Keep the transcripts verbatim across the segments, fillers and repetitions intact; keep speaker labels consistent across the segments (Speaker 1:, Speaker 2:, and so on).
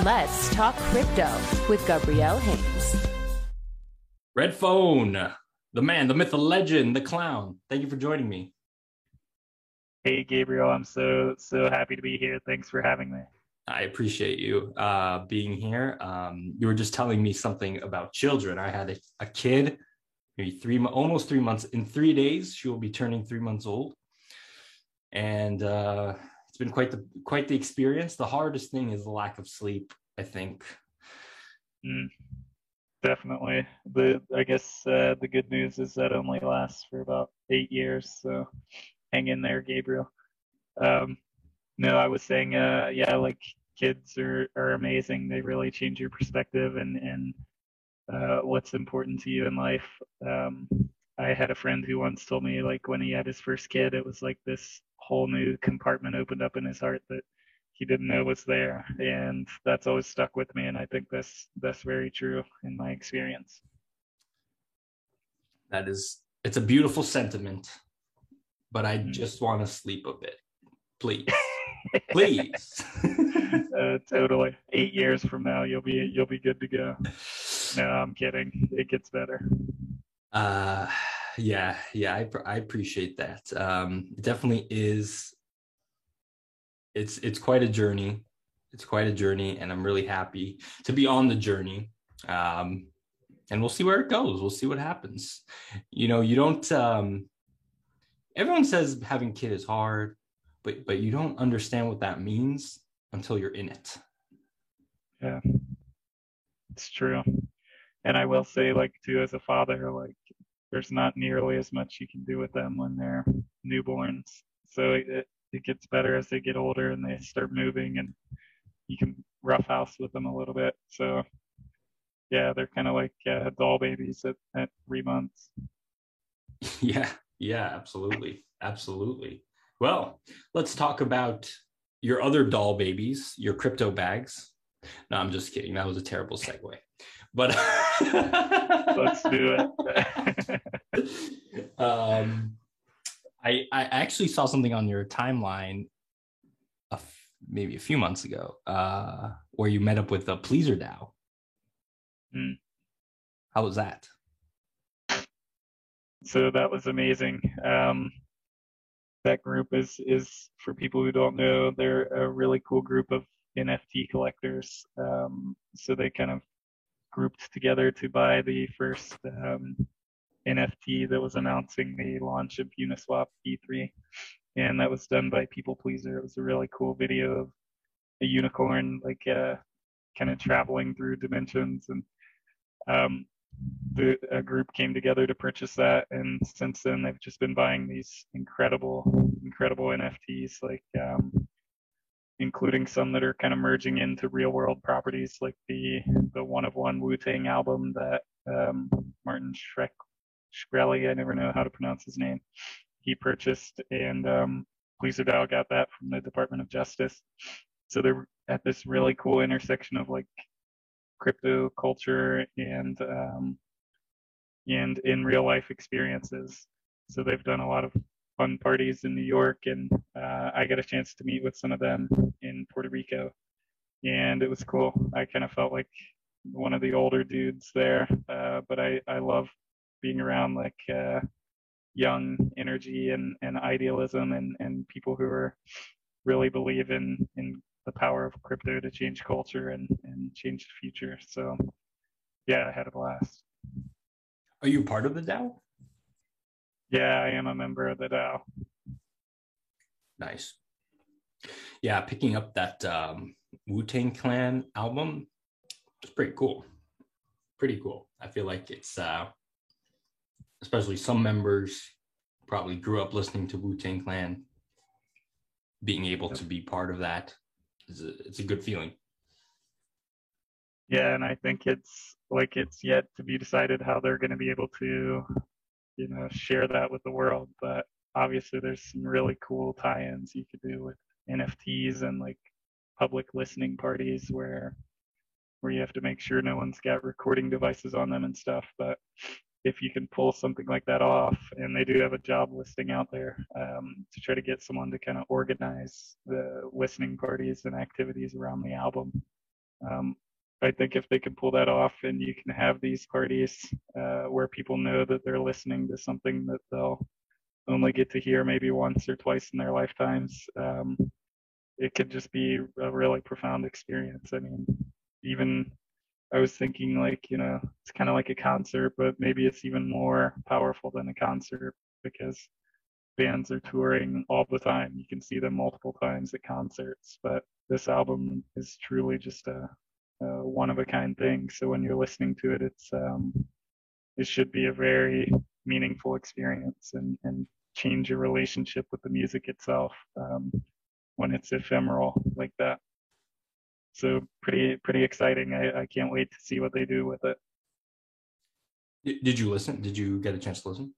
Speaker 1: Let's talk crypto with Gabrielle Haynes.
Speaker 2: Red Phone, the man, the myth, the legend, the clown. Thank you for joining me.
Speaker 3: Hey, Gabriel, I'm so, so happy to be here. Thanks for having me.
Speaker 2: I appreciate you uh, being here. Um, you were just telling me something about children. I had a, a kid, maybe three, almost three months. In three days, she will be turning three months old. And uh, it's been quite the quite the experience. The hardest thing is the lack of sleep, I think.
Speaker 3: Mm, definitely. The I guess uh, the good news is that only lasts for about eight years. So hang in there, Gabriel. Um, no, I was saying, uh, yeah, like kids are, are amazing. They really change your perspective and and uh, what's important to you in life. Um, I had a friend who once told me, like, when he had his first kid, it was like this whole new compartment opened up in his heart that he didn't know was there, and that's always stuck with me. And I think that's that's very true in my experience.
Speaker 2: That is, it's a beautiful sentiment, but I
Speaker 3: Mm.
Speaker 2: just want to sleep a bit, please, please.
Speaker 3: uh, totally. Eight years from now, you'll be you'll be good to go. No, I'm kidding. It gets better.
Speaker 2: Uh, yeah, yeah, I I appreciate that. Um, it definitely is. It's it's quite a journey. It's quite a journey, and I'm really happy to be on the journey. Um, and we'll see where it goes. We'll see what happens. You know, you don't. Um, everyone says having a kid is hard, but but you don't understand what that means until you're in it.
Speaker 3: Yeah, it's true. And I will say, like, too, as a father, like, there's not nearly as much you can do with them when they're newborns. So it, it gets better as they get older and they start moving, and you can roughhouse with them a little bit. So yeah, they're kind of like uh, doll babies at, at three months.
Speaker 2: Yeah, yeah, absolutely, absolutely. Well, let's talk about your other doll babies, your crypto bags. No, I'm just kidding. That was a terrible segue. But
Speaker 3: let's do
Speaker 2: it. um, I I actually saw something on your timeline, a f- maybe a few months ago, uh, where you met up with a Pleaser DAO.
Speaker 3: Mm.
Speaker 2: How was that?
Speaker 3: So that was amazing. Um, that group is is for people who don't know, they're a really cool group of N F T collectors. Um, so they kind of grouped together to buy the first um, N F T that was announcing the launch of Uniswap E three, and that was done by People Pleaser. It was a really cool video of a unicorn, like uh, kind of traveling through dimensions, and um, the a group came together to purchase that, and since then they've just been buying these incredible, incredible N F Ts, like um, including some that are kind of merging into real world properties, like the the One of One Wu-Tang album that um, Martin Shrek Shkreli, I never know how to pronounce his name, he purchased, and um, Pleaser DAO got that from the Department of Justice. So they're at this really cool intersection of like crypto culture and um, and in real life experiences. So they've done a lot of fun parties in New York, and uh, I got a chance to meet with some of them in Puerto Rico, and it was cool. I kind of felt like one of the older dudes there, uh, but I, I love being around like uh, young energy and, and idealism and, and people who are really believe in, in the power of crypto to change culture and, and change the future. So yeah, I had a blast.
Speaker 2: Are you part of the DAO?
Speaker 3: Yeah, I am a member of the DAO.
Speaker 2: Nice. Yeah, picking up that um, Wu-Tang Clan album, it's pretty cool. Pretty cool. I feel like it's, uh, especially some members probably grew up listening to Wu-Tang Clan. Being able to be part of that is a, it's a good feeling.
Speaker 3: Yeah, and I think it's like it's yet to be decided how they're going to be able to, you know, share that with the world. But obviously, there's some really cool tie-ins you could do with N F Ts and like public listening parties where where you have to make sure no one's got recording devices on them and stuff. But if you can pull something like that off, and they do have a job listing out there um, to try to get someone to kind of organize the listening parties and activities around the album, Um, I think if they can pull that off and you can have these parties uh, where people know that they're listening to something that they'll only get to hear maybe once or twice in their lifetimes, um, it could just be a really profound experience. I mean, even I was thinking like, you know, it's kind of like a concert, but maybe it's even more powerful than a concert because bands are touring all the time. You can see them multiple times at concerts, but this album is truly just a, a one of a kind thing. So when you're listening to it, it's um, it should be a very meaningful experience and, and change your relationship with the music itself um, when it's ephemeral like that. So pretty pretty exciting. I, I can't wait to see what they do with it.
Speaker 2: Did you listen? Did you get a chance to listen?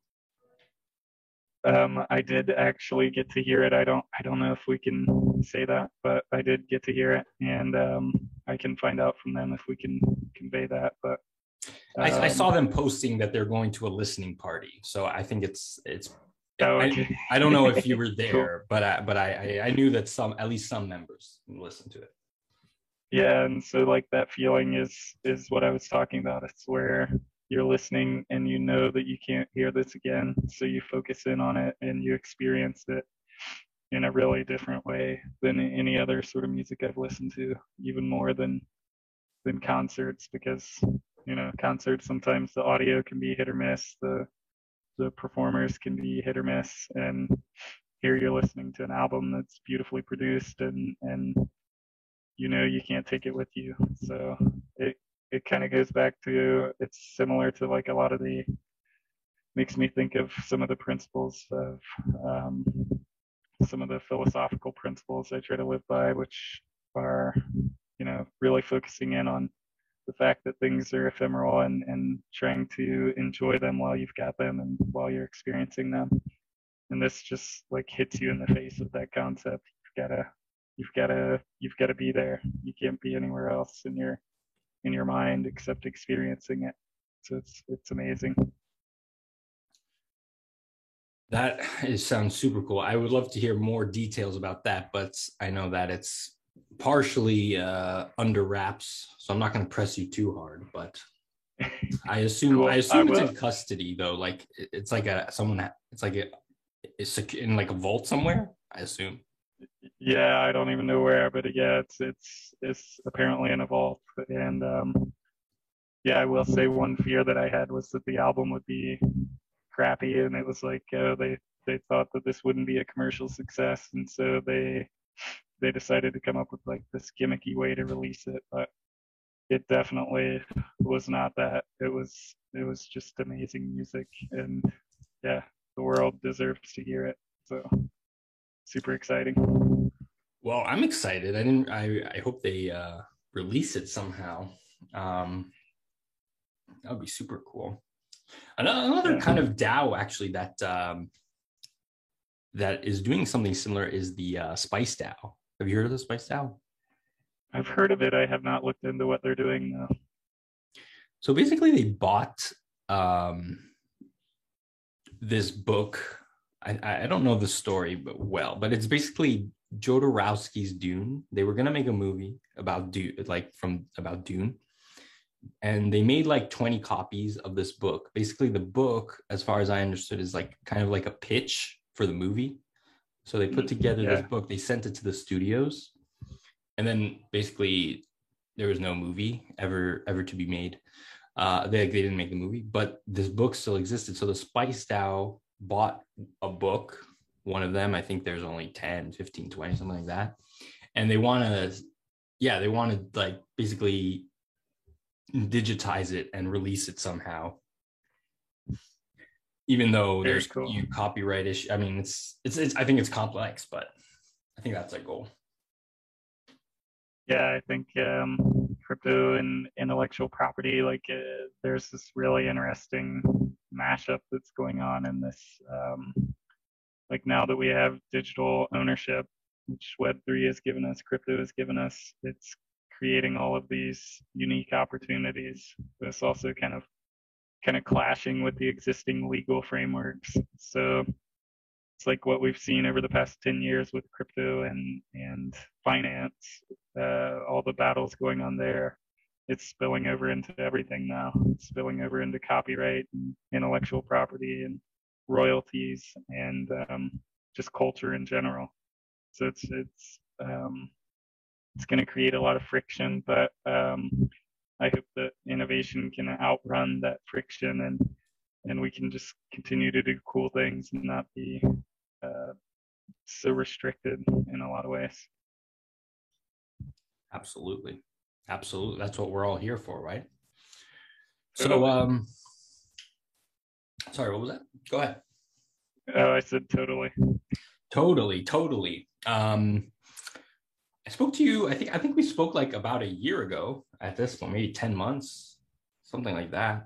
Speaker 3: Um, I did actually get to hear it. I don't I don't know if we can say that, but I did get to hear it, and um, I can find out from them if we can convey that. But um,
Speaker 2: I, I saw them posting that they're going to a listening party, so I think it's it's.
Speaker 3: Oh, okay.
Speaker 2: I, I don't know if you were there,
Speaker 3: Cool.
Speaker 2: but I but I I knew that some at least some members listened to it.
Speaker 3: Yeah, and so like that feeling is is what I was talking about. It's where you're listening and you know that you can't hear this again, so you focus in on it and you experience it in a really different way than any other sort of music I've listened to, even more than than concerts, because you know concerts sometimes the audio can be hit or miss, the the performers can be hit or miss, and here you're listening to an album that's beautifully produced and and you know you can't take it with you. So it it kind of goes back to, it's similar to like a lot of the, makes me think of some of the principles of um, some of the philosophical principles I try to live by, which are, you know, really focusing in on the fact that things are ephemeral and, and trying to enjoy them while you've got them and while you're experiencing them. And this just like hits you in the face with that concept. You've gotta, you've gotta, you've gotta be there. You can't be anywhere else in your in your mind except experiencing it. So it's it's amazing.
Speaker 2: That is, sounds super cool. I would love to hear more details about that, but I know that it's partially uh, under wraps, so I'm not going to press you too hard. But I assume
Speaker 3: Cool.
Speaker 2: I assume
Speaker 3: I
Speaker 2: it's
Speaker 3: will.
Speaker 2: in custody though. Like it's like a someone. It's like a it's in like a vault somewhere. I assume.
Speaker 3: Yeah, I don't even know where, but yeah, it's it's it's apparently in a vault. And um, yeah, I will say one fear that I had was that the album would be crappy, and it was like uh, they they thought that this wouldn't be a commercial success, and so they they decided to come up with like this gimmicky way to release it. But it definitely was not that. It was it was just amazing music, and yeah, the world deserves to hear it. So super exciting.
Speaker 2: Well, I'm excited. I didn't. I I hope they uh, release it somehow. Um, that would be super cool. Another, another
Speaker 3: Yeah.
Speaker 2: kind of DAO actually that um, that is doing something similar is the uh, Spice DAO. Have you heard of the Spice DAO?
Speaker 3: I've heard of it. I have not looked into what they're doing though.
Speaker 2: So basically, they bought um, this book. I, I don't know the story but well, but it's basically Jodorowsky's Dune. They were gonna make a movie about Dune, like from about Dune, and they made like twenty copies of this book. Basically, the book, as far as I understood, is like kind of like a pitch for the movie. So they put together
Speaker 3: Yeah.
Speaker 2: this book. They sent it to the studios, and then basically there was no movie ever ever to be made. Uh, they they didn't make the movie, but this book still existed. So the Spice DAO bought a book, one of them. I think there's only ten, fifteen, twenty, something like that. And they want to, yeah, they want to like basically digitize it and release it somehow. Even though
Speaker 3: Very
Speaker 2: there's
Speaker 3: cool.
Speaker 2: you copyright issue. I mean, it's, it's, it's, I think it's complex, but I think that's a goal.
Speaker 3: Yeah, I think um, crypto and intellectual property, like uh, there's this really interesting mashup that's going on in this. Um, like now that we have digital ownership, which Web three has given us, crypto has given us, it's creating all of these unique opportunities. But it's also kind of kind of clashing with the existing legal frameworks. So it's like what we've seen over the past ten years with crypto and and finance, uh, all the battles going on there. It's spilling over into everything now. It's spilling over into copyright and intellectual property and royalties and um, just culture in general. So it's it's um, it's going to create a lot of friction, but um, I hope that innovation can outrun that friction, and and we can just continue to do cool things and not be uh, so restricted in a lot of ways.
Speaker 2: Absolutely. Absolutely. That's what we're all here for, right?
Speaker 3: Totally.
Speaker 2: So, um, sorry, what was that? Go ahead.
Speaker 3: Oh, I said totally.
Speaker 2: Totally, totally. Um, I spoke to you, I think, I think we spoke like about a year ago at this point, maybe ten months, something like that.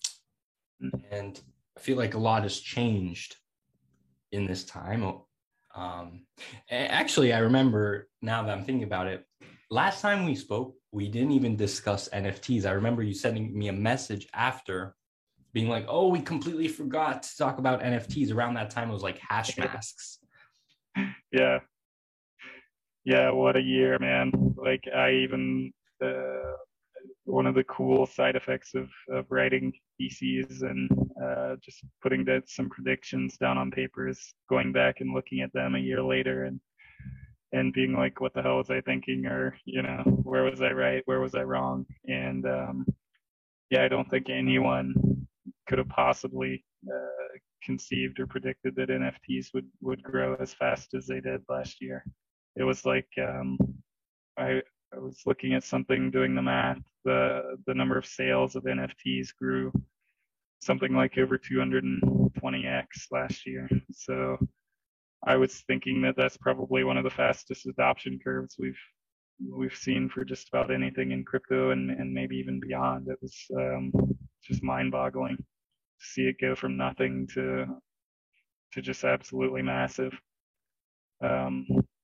Speaker 2: And I feel like a lot has changed in this time. Um, actually, I remember now that I'm thinking about it, last time we spoke, we didn't even discuss N F Ts. I remember you sending me a message after being like, oh, we completely forgot to talk about N F Ts. Around that time, it was like Hashmasks.
Speaker 3: Yeah. Yeah, what a year, man. Like I even, uh, one of the cool side effects of, of writing theses and uh, just putting that some predictions down on paper is going back and looking at them a year later and and being like, what the hell was I thinking? Or, you know, where was I right? Where was I wrong? And um, yeah, I don't think anyone could have possibly uh, conceived or predicted that N F Ts would, would grow as fast as they did last year. It was like, um, I, I was looking at something, doing the math, the, the number of sales of N F Ts grew something like over two hundred twenty x last year. So I was thinking that that's probably one of the fastest adoption curves we've we've seen for just about anything in crypto and, and maybe even beyond. It was um, just mind-boggling to see it go from nothing to to just absolutely massive. Um,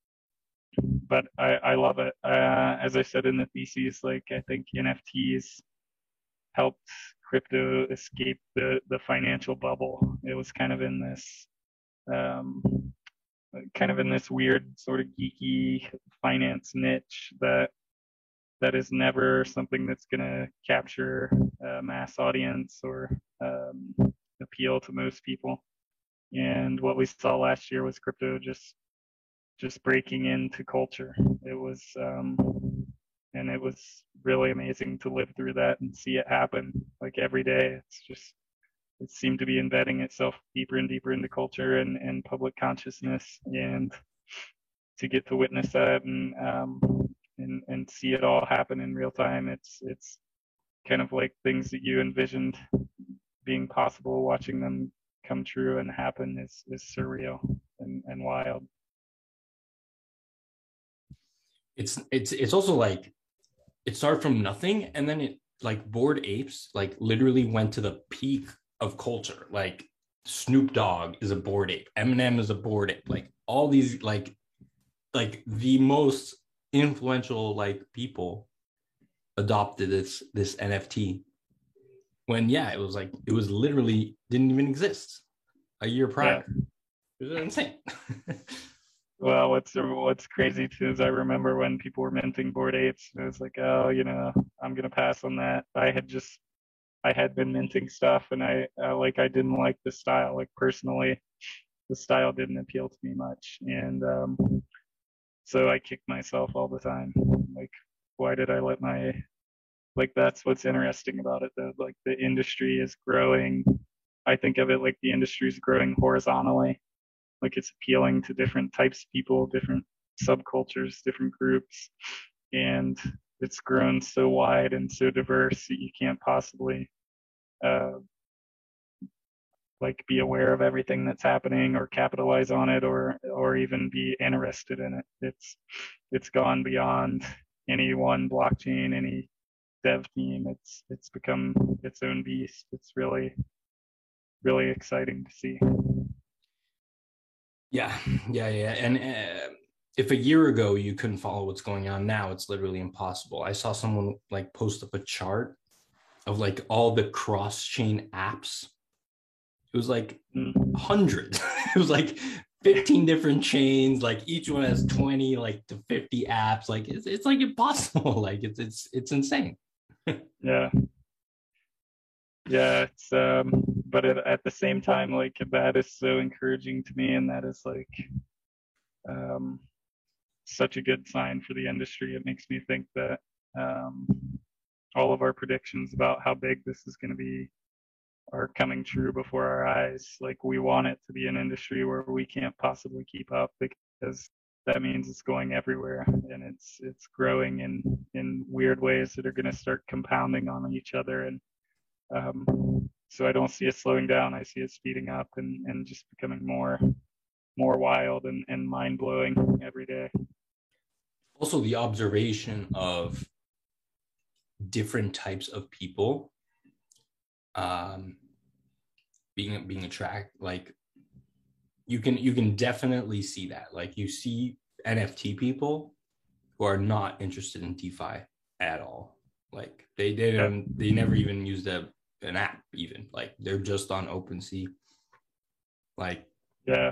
Speaker 3: but I, I love it. Uh, as I said in the thesis, like I think N F Ts helped crypto escape the the financial bubble. It was kind of in this. Um, kind of in this weird sort of geeky finance niche that that is never something that's going to capture a mass audience or um, appeal to most people. And what we saw last year was crypto just just breaking into culture. It was um, and it was really amazing to live through that and see it happen like every day. It's just it seemed to be embedding itself deeper and deeper into culture and, and public consciousness, and to get to witness that and um, and and see it all happen in real time, it's it's kind of like things that you envisioned being possible. Watching them come true and happen is is surreal and, and wild.
Speaker 2: It's it's it's also like it started from nothing, and then it like Bored Apes like literally went to the peak of culture. Like Snoop Dogg is a Bored Ape, Eminem is a Bored Ape, like all these like like the most influential like people adopted this this N F T when yeah it was like it was literally didn't even exist a year prior. Yeah. It was insane.
Speaker 3: Well, what's what's crazy too is I remember when people were minting Bored Apes, it was like, oh, you know, I'm gonna pass on that. I had just I had been minting stuff, and I uh, like I didn't like the style. Like personally, the style didn't appeal to me much, and um, so I kicked myself all the time. Like, why did I let my like? That's what's interesting about it, though. Like the industry is growing. I think of it like the industry is growing horizontally. Like it's appealing to different types of people, different subcultures, different groups, and it's grown so wide and so diverse that you can't possibly uh, like be aware of everything that's happening or capitalize on it or or even be interested in it. It's it's gone beyond any one blockchain, any dev team. It's it's become its own beast. It's really really exciting to see.
Speaker 2: Yeah, yeah, yeah. And uh, if a year ago you couldn't follow what's going on, now it's literally impossible. I saw someone like post up a chart of like all the cross-chain apps. It was like hundreds. It was like fifteen different chains, like each one has twenty like to fifty apps. Like it's it's like impossible. Like it's it's it's insane.
Speaker 3: Yeah. Yeah, it's um but at, at the same time, like that is so encouraging to me, and that is like um such a good sign for the industry. It makes me think that um all of our predictions about how big this is going to be are coming true before our eyes. Like we want it to be an industry where we can't possibly keep up, because that means it's going everywhere, and it's it's growing in in weird ways that are going to start compounding on each other. And um, so I don't see it slowing down. I see it speeding up and and just becoming more more wild and, and mind blowing every day.
Speaker 2: Also, the observation of different types of people um being being attracted, like you can you can definitely see that. Like you see N F T people who are not interested in DeFi at all. Like they didn't they never even used a an app even. Like they're just on OpenSea. Like
Speaker 3: yeah.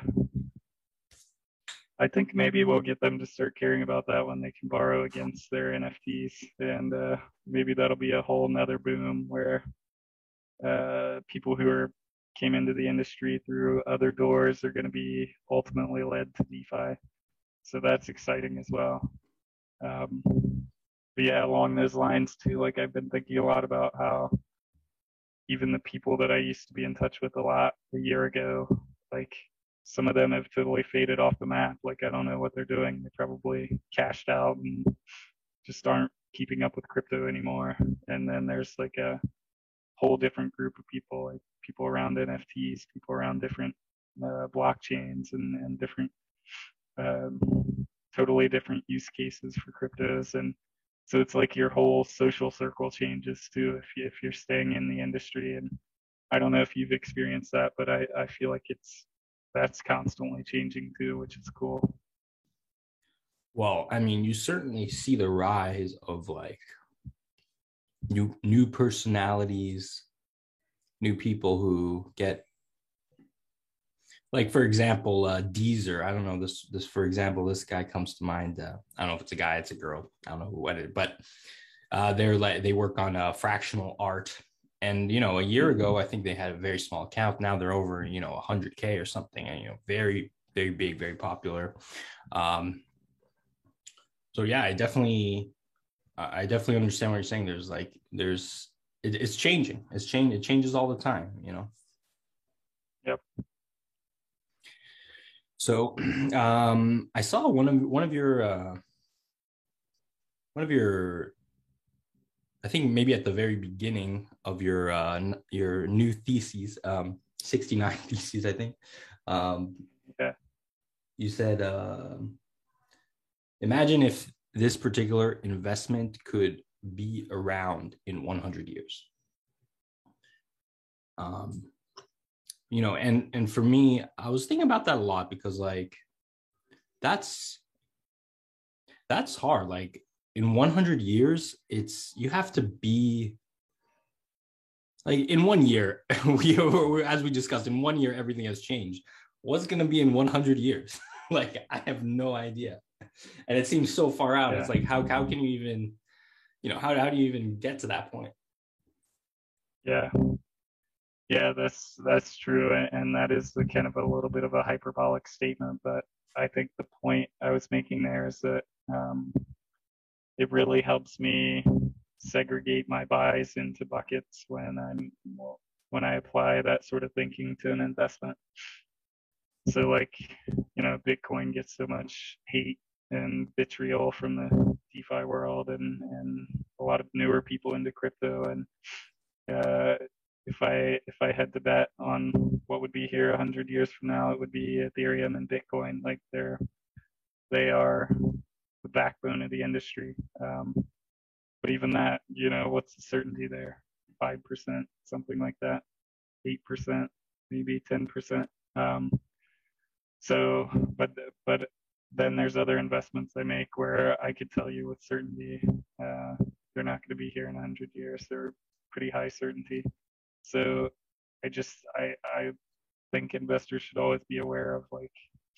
Speaker 3: I think maybe we'll get them to start caring about that when they can borrow against their N F Ts, and uh, maybe that'll be a whole nother boom where uh, people who are came into the industry through other doors are going to be ultimately led to DeFi. So that's exciting as well. Um, but yeah, along those lines too, like I've been thinking a lot about how even the people that I used to be in touch with a lot a year ago, like some of them have totally faded off the map. Like I don't know what they're doing. They probably cashed out and just aren't keeping up with crypto anymore. And then there's like a whole different group of people, like people around N F Ts, people around different uh, blockchains and, and different, um, totally different use cases for cryptos. And so it's like your whole social circle changes too if, you, if you're staying in the industry. And I don't know if you've experienced that, but I, I feel like it's that's constantly changing too, which is cool.
Speaker 2: Well, I mean, you certainly see the rise of like new new personalities, new people who get, like for example, uh, Deezer. I don't know this. This for example, this guy comes to mind. Uh, I don't know if it's a guy, it's a girl. I don't know who what it, but uh, they're like they work on uh, fractional art. And, you know, a year ago, I think they had a very small account. Now they're over, you know, one hundred K or something, and, you know, very, very big, very popular. Um, so, yeah, I definitely, I definitely understand what you're saying. There's like, there's, it, it's changing. It's changing. It changes all the time, you know?
Speaker 3: Yep.
Speaker 2: So um, I saw one of, one of your, uh, one of your, I think maybe at the very beginning of your uh, your new theses, um, sixty-nine theses, I think. Um,
Speaker 3: yeah.
Speaker 2: You said, uh, imagine if this particular investment could be around in one hundred years. Um, you know, and and for me, I was thinking about that a lot because, like, that's that's hard. Like, in one hundred years, it's you have to be like in one year, we as we discussed, in one year, everything has changed. What's going to be in one hundred years? Like, I have no idea. And it seems so far out. Yeah. It's like, how, how can you even, you know, how, how do you even get to that point?
Speaker 3: Yeah. Yeah, that's, that's true. And that is the kind of a little bit of a hyperbolic statement, but I think the point I was making there is that, um, it really helps me segregate my buys into buckets when I'm when I apply that sort of thinking to an investment. So like, you know, Bitcoin gets so much hate and vitriol from the DeFi world and, and a lot of newer people into crypto. And uh, if I if I had to bet on what would be here a hundred years from now, it would be Ethereum and Bitcoin. Like they're they are the backbone of the industry. Um, but even that, you know, what's the certainty there? five percent, something like that, eight percent, maybe ten percent. Um, so, but, but then there's other investments I make where I could tell you with certainty, uh, they're not going to be here in one hundred years. They're pretty high certainty. So I just, I, I think investors should always be aware of like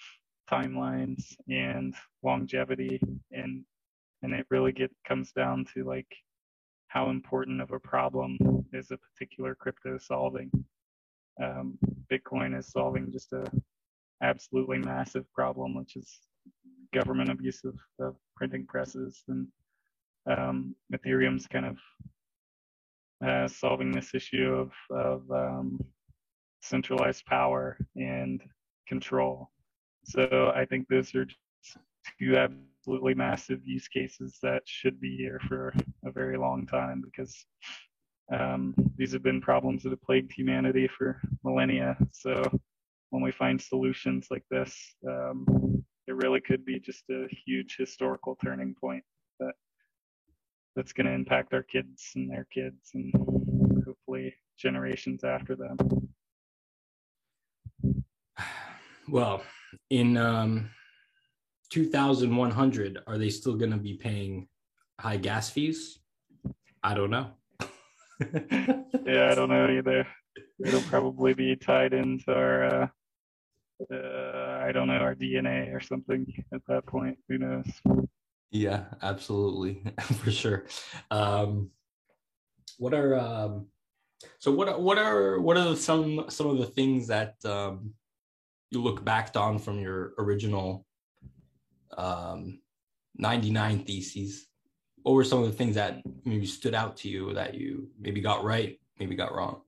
Speaker 3: timelines and longevity, and and it really get comes down to like how important of a problem is a particular crypto solving. Um, Bitcoin is solving just a absolutely massive problem, which is government abuse of, of printing presses, and um, Ethereum's kind of uh, solving this issue of, of um, centralized power and control. So I think those are just two absolutely massive use cases that should be here for a very long time, because um, these have been problems that have plagued humanity for millennia. So when we find solutions like this, um, it really could be just a huge historical turning point that that's going to impact our kids and their kids and hopefully generations after them.
Speaker 2: Well, in um, two thousand one hundred, are they still going to be paying high gas fees? I don't know.
Speaker 3: Yeah, I don't know either. It'll probably be tied into our, uh, uh, I don't know, our D N A or something at that point. Who knows?
Speaker 2: Yeah, absolutely, for sure. Um, what are um, so what are what are what are some some of the things that um, you look back on from your original um, ninety-nine theses? What were some of the things that maybe stood out to you that you maybe got right, maybe got wrong?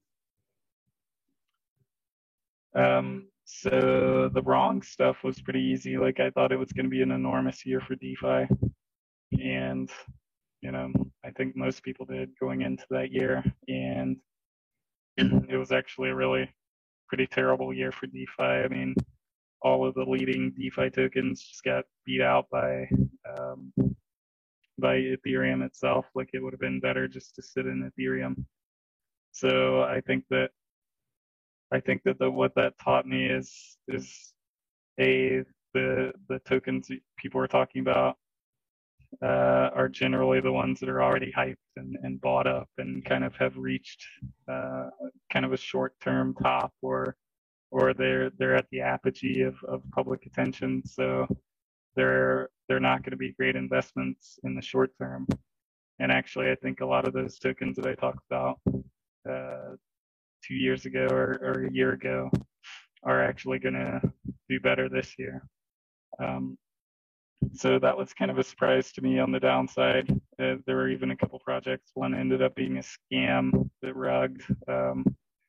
Speaker 3: Um, so the wrong stuff was pretty easy. Like I thought it was going to be an enormous year for DeFi, and you know, I think most people did going into that year, and it was actually a really pretty terrible year for DeFi. I mean, all of the leading DeFi tokens just got beat out by um, by Ethereum itself. Like it would have been better just to sit in Ethereum. So I think that I think that the, what that taught me is is a the the tokens people are talking about uh, are generally the ones that are already hyped and, and bought up and kind of have reached uh, kind of a short-term top, or or they're they're at the apogee of, of public attention. So they're they're not going to be great investments in the short term. And actually, I think a lot of those tokens that I talked about uh, two years ago or, or a year ago are actually going to do better this year. Um, so that was kind of a surprise to me on the downside. Uh, there were even a couple projects. One ended up being a scam, the rug. Um,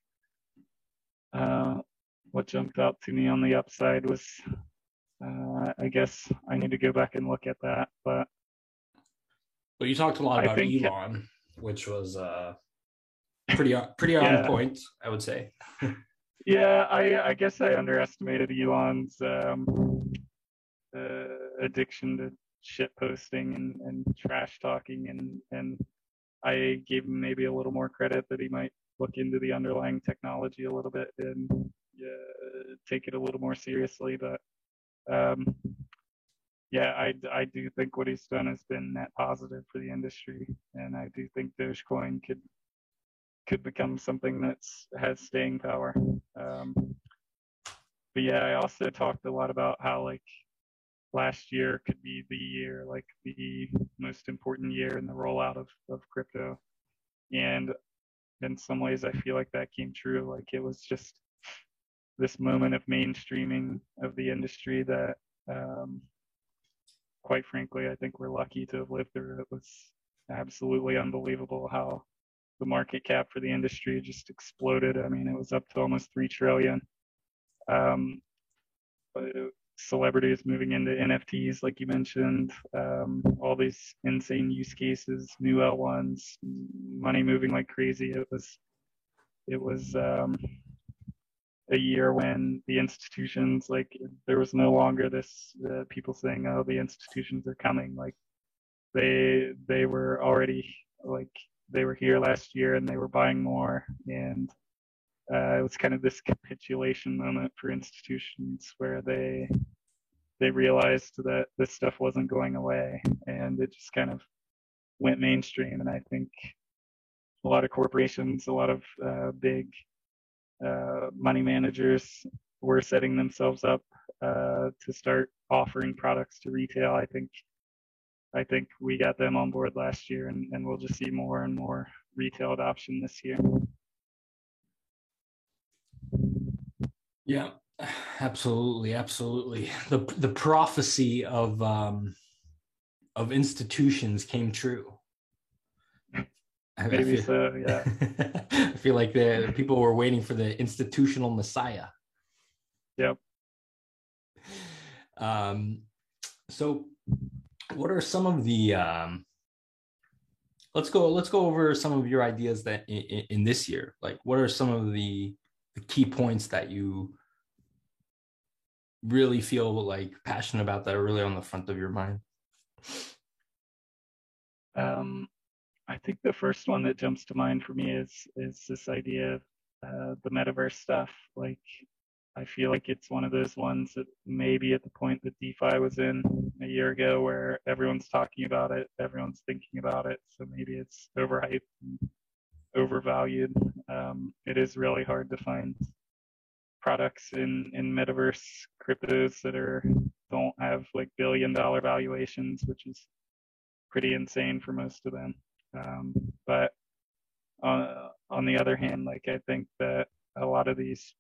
Speaker 3: uh, what jumped out to me on the upside was, uh, I guess I need to go back and look at that. But
Speaker 2: Well, you talked a lot
Speaker 3: I
Speaker 2: about
Speaker 3: think-
Speaker 2: Elon, which was uh, pretty pretty on
Speaker 3: Yeah.
Speaker 2: point, I would say.
Speaker 3: Yeah, I, I guess I underestimated Elon's um, uh, addiction to shit posting and, and trash talking, and, and I gave him maybe a little more credit that he might look into the underlying technology a little bit and uh, take it a little more seriously. But um, yeah, I, I do think what he's done has been net positive for the industry, and I do think Dogecoin could could become something that's has staying power. Um, but yeah, I also talked a lot about how like last year could be the year, like the most important year in the rollout of, of crypto. And in some ways, I feel like that came true. Like it was just this moment of mainstreaming of the industry that, um, quite frankly, I think we're lucky to have lived through. It was absolutely unbelievable how the market cap for the industry just exploded. I mean, it was up to almost three trillion. Um, celebrities moving into N F Ts, like you mentioned, um, all these insane use cases, new L ones, money moving like crazy. It was, it was um, a year when the institutions, like there was no longer this uh, people saying, "Oh, the institutions are coming." Like they they were already like they were here last year and they were buying more, and uh, it was kind of this capitulation moment for institutions where they they realized that this stuff wasn't going away, and it just kind of went mainstream. And I think a lot of corporations, a lot of uh, big uh, money managers were setting themselves up uh, to start offering products to retail. I think I think we got them on board last year, and, and we'll just see more and more retail adoption this year.
Speaker 2: Yeah, absolutely, absolutely. The the prophecy of um, of institutions came true.
Speaker 3: Maybe
Speaker 2: I feel,
Speaker 3: so, yeah.
Speaker 2: I feel like the people were waiting for the institutional messiah.
Speaker 3: Yep.
Speaker 2: Um, so what are some of the um, let's go let's go over some of your ideas that in, in this year. Like, what are some of the, the key points that you really feel like passionate about that are really on the front of your mind?
Speaker 3: Um, I think the first one that jumps to mind for me is is this idea of uh, the metaverse stuff. Like, I feel like it's one of those ones that maybe at the point that DeFi was in a year ago, where everyone's talking about it, everyone's thinking about it. So maybe it's overhyped and overvalued. Um, it is really hard to find products in in metaverse cryptos that are don't have like billion dollar valuations, which is pretty insane for most of them. Um, but on on the other hand, like I think that a lot of these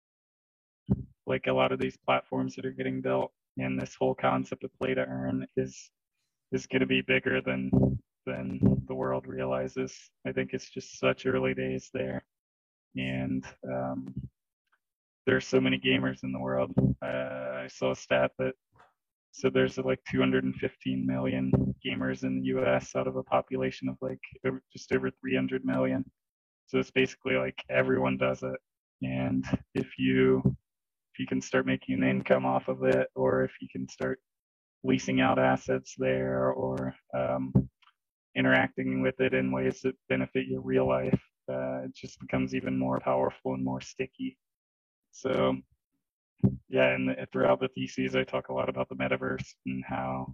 Speaker 3: like a lot of these platforms that are getting built, and this whole concept of play to earn is is going to be bigger than than the world realizes. I think it's just such early days there, and um, there's so many gamers in the world. Uh, I saw a stat that said there's like two hundred fifteen million gamers in the U S out of a population of like just over three hundred million. So it's basically like everyone does it, and if you if you can start making an income off of it, or if you can start leasing out assets there, or um, interacting with it in ways that benefit your real life, uh, it just becomes even more powerful and more sticky. So yeah, and throughout the theses, I talk a lot about the metaverse and how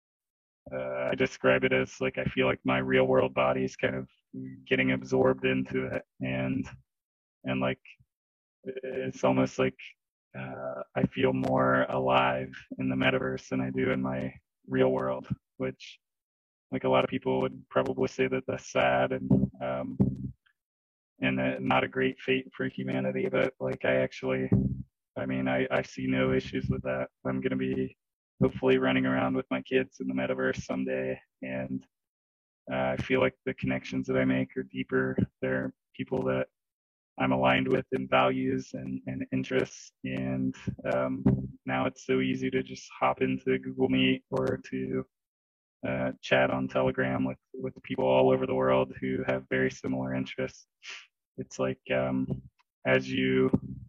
Speaker 3: uh, I describe it as like I feel like my real world body is kind of getting absorbed into it, and and like it's almost like uh, I feel more alive in the metaverse than I do in my real world, which like a lot of people would probably say that that's sad and um, and uh, not a great fate for humanity. But like I actually, I mean, I, I see no issues with that. I'm going to be hopefully running around with my kids in the metaverse someday, and uh, I feel like the connections that I make are deeper. They're people that I'm aligned with in values and, and interests. And um, now it's so easy to just hop into Google Meet or to uh, chat on Telegram with, with people all over the world who have very similar interests. It's like um, as you,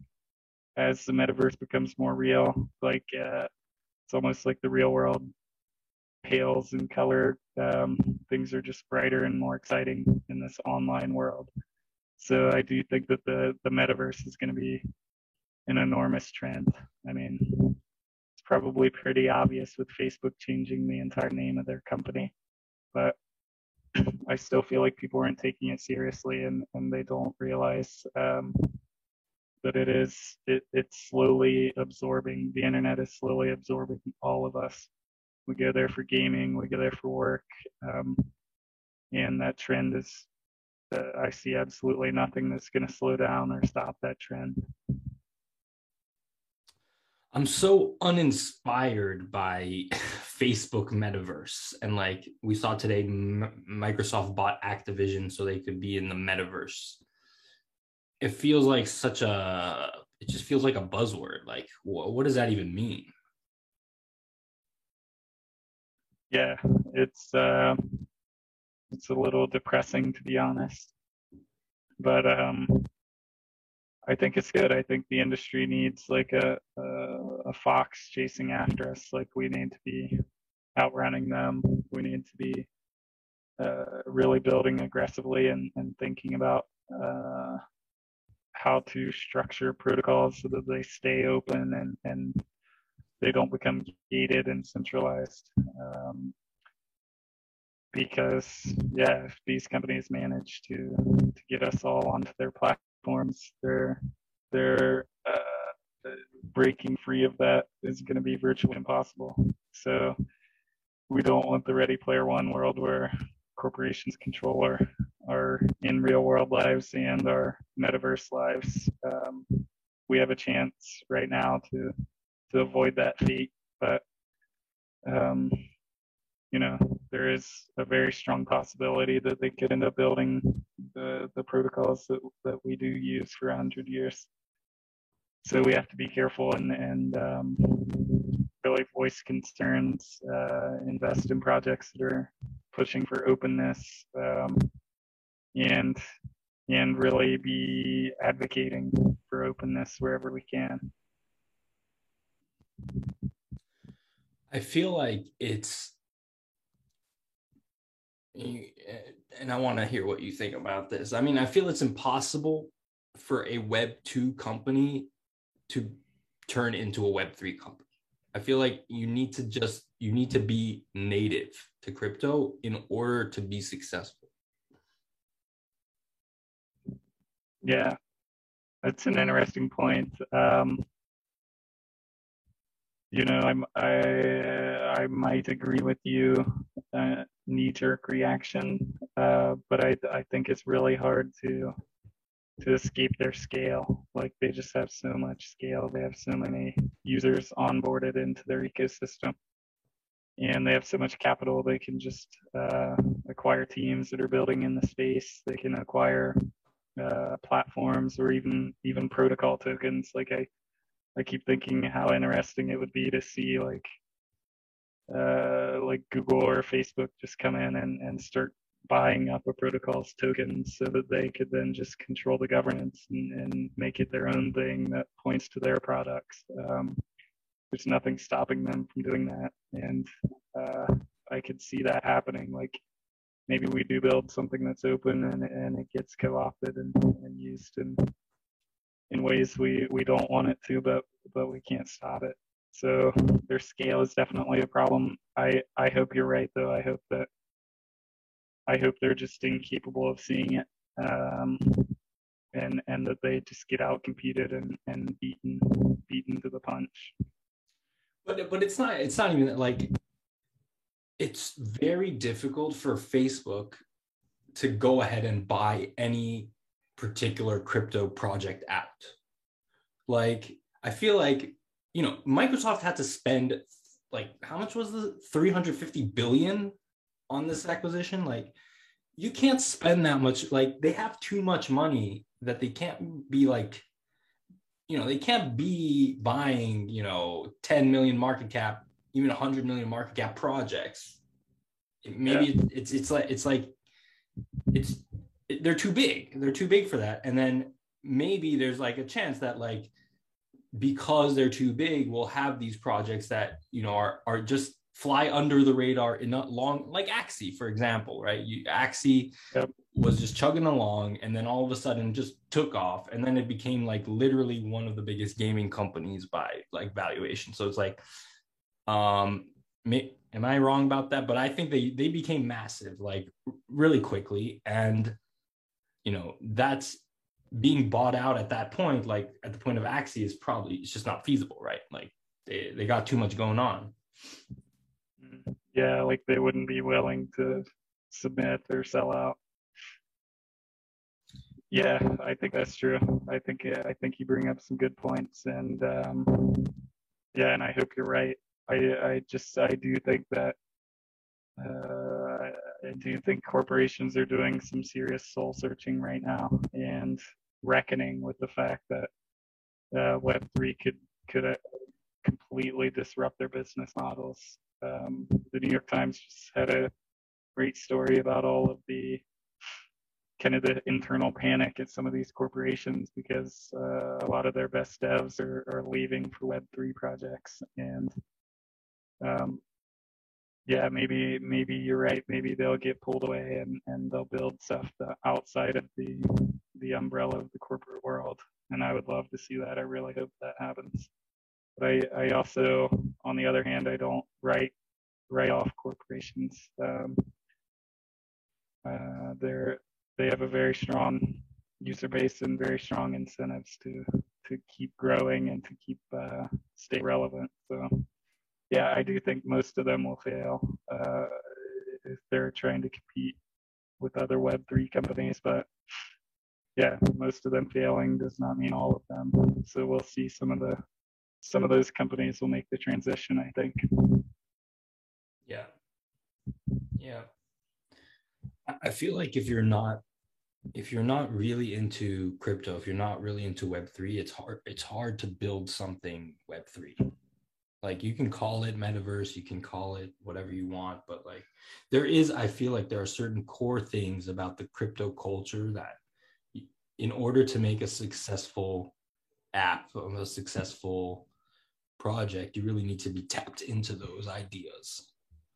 Speaker 3: as the metaverse becomes more real, like uh, it's almost like the real world pales in color. Um, things are just brighter and more exciting in this online world. So I do think that the, the metaverse is going to be an enormous trend. I mean, it's probably pretty obvious with Facebook changing the entire name of their company, but I still feel like people aren't taking it seriously, and, and they don't realize um, that it is, it, it's slowly absorbing, the internet is slowly absorbing all of us. We go there for gaming, we go there for work, um, and that trend is, Uh, I see absolutely nothing that's going to slow down or stop that trend.
Speaker 2: I'm so uninspired by Facebook metaverse. And like we saw today, M- Microsoft bought Activision so they could be in the metaverse. It feels like such a, it just feels like a buzzword. Like, wh- what does that even mean?
Speaker 3: Yeah, it's, uh, it's a little depressing, to be honest. But um, I think it's good. I think the industry needs like a, a, a fox chasing after us. Like we need to be outrunning them. We need to be uh, really building aggressively and, and thinking about uh, how to structure protocols so that they stay open and, and they don't become gated and centralized. Um, because yeah, if these companies manage to to get us all onto their platforms, they're they're uh, breaking free of that is going to be virtually impossible. So we don't want the Ready Player One world where corporations control our, our in real world lives and our metaverse lives. Um, we have a chance right now to to avoid that fate, but um, you know, there is a very strong possibility that they could end up building the the protocols that that we do use for a hundred years. So we have to be careful and and um, really voice concerns, uh, invest in projects that are pushing for openness, um, and and really be advocating for openness wherever we can.
Speaker 2: I feel like it's, and I want to hear what you think about this. I mean, I feel it's impossible for a Web two company to turn into a Web three company. I feel like you need to just, you need to be native to crypto in order to be successful.
Speaker 3: Yeah, that's an interesting point. Um, you know, I'm, I I might agree with you, uh, knee-jerk reaction, uh, but I I think it's really hard to to escape their scale. Like they just have so much scale. They have so many users onboarded into their ecosystem, and they have so much capital. They can just uh, acquire teams that are building in the space. They can acquire uh, platforms or even even protocol tokens. Like I I keep thinking how interesting it would be to see like uh, like Google or Facebook just come in and, and start buying up a protocol's tokens so that they could then just control the governance and, and make it their own thing that points to their products. Um, there's nothing stopping them from doing that. And uh, I could see that happening. Like maybe we do build something that's open and, and it gets co-opted and, and used in in ways we, we don't want it to, but but we can't stop it. So their scale is definitely a problem. I, I hope you're right though. I hope that I hope they're just incapable of seeing it, um, and and that they just get out competed and, and beaten beaten to the punch.
Speaker 2: But but it's not it's not even like, it's very difficult for Facebook to go ahead and buy any particular crypto project out. Like I feel like, you know, Microsoft had to spend like, how much was the three hundred fifty billion on this acquisition? Like you can't spend that much. Like they have too much money that they can't be like, you know, they can't be buying, you know, ten million market cap, even one hundred million market cap projects. Maybe yeah. it's it's like it's like it's they're too big. They're too big for that. And then maybe there's like a chance that like, because they're too big, we'll have these projects that, you know, are are just fly under the radar in not long, like Axie, for example, right? You, Axie yep. was just chugging along and then all of a sudden just took off. And then it became like literally one of the biggest gaming companies by like valuation. So it's like, um, may, am I wrong about that? But I think they, they became massive, like really quickly. And, you know, that's being bought out at that point, like at the point of Axie is probably, it's just not feasible, right? Like they, they got too much going on.
Speaker 3: Yeah, like they wouldn't be willing to submit or sell out. Yeah, I think that's true. I think I think you bring up some good points, and um, yeah, and I hope you're right. I I just I do think that uh, I do think corporations are doing some serious soul searching right now and reckoning with the fact that uh, Web three could could uh, completely disrupt their business models. Um, the New York Times just had a great story about all of the kind of the internal panic at some of these corporations because uh, a lot of their best devs are, are leaving for Web three projects. And um, yeah, maybe maybe you're right. Maybe they'll get pulled away and, and they'll build stuff outside of the the umbrella of the corporate world. And I would love to see that. I really hope that happens. But I, I also, on the other hand, I don't write write off corporations. Um, uh, they're they have a very strong user base and very strong incentives to to keep growing and to keep uh, stay relevant. So yeah, I do think most of them will fail uh, if they're trying to compete with other Web three companies. But yeah, most of them failing does not mean all of them. So we'll see some of the some of those companies will make the transition, I think.
Speaker 2: Yeah. Yeah. I feel like if you're not if you're not really into crypto, if you're not really into Web three, it's hard it's hard to build something Web three. Like you can call it metaverse, you can call it whatever you want, but like there is, I feel like there are certain core things about the crypto culture that in order to make a successful app, a successful project, you really need to be tapped into those ideas.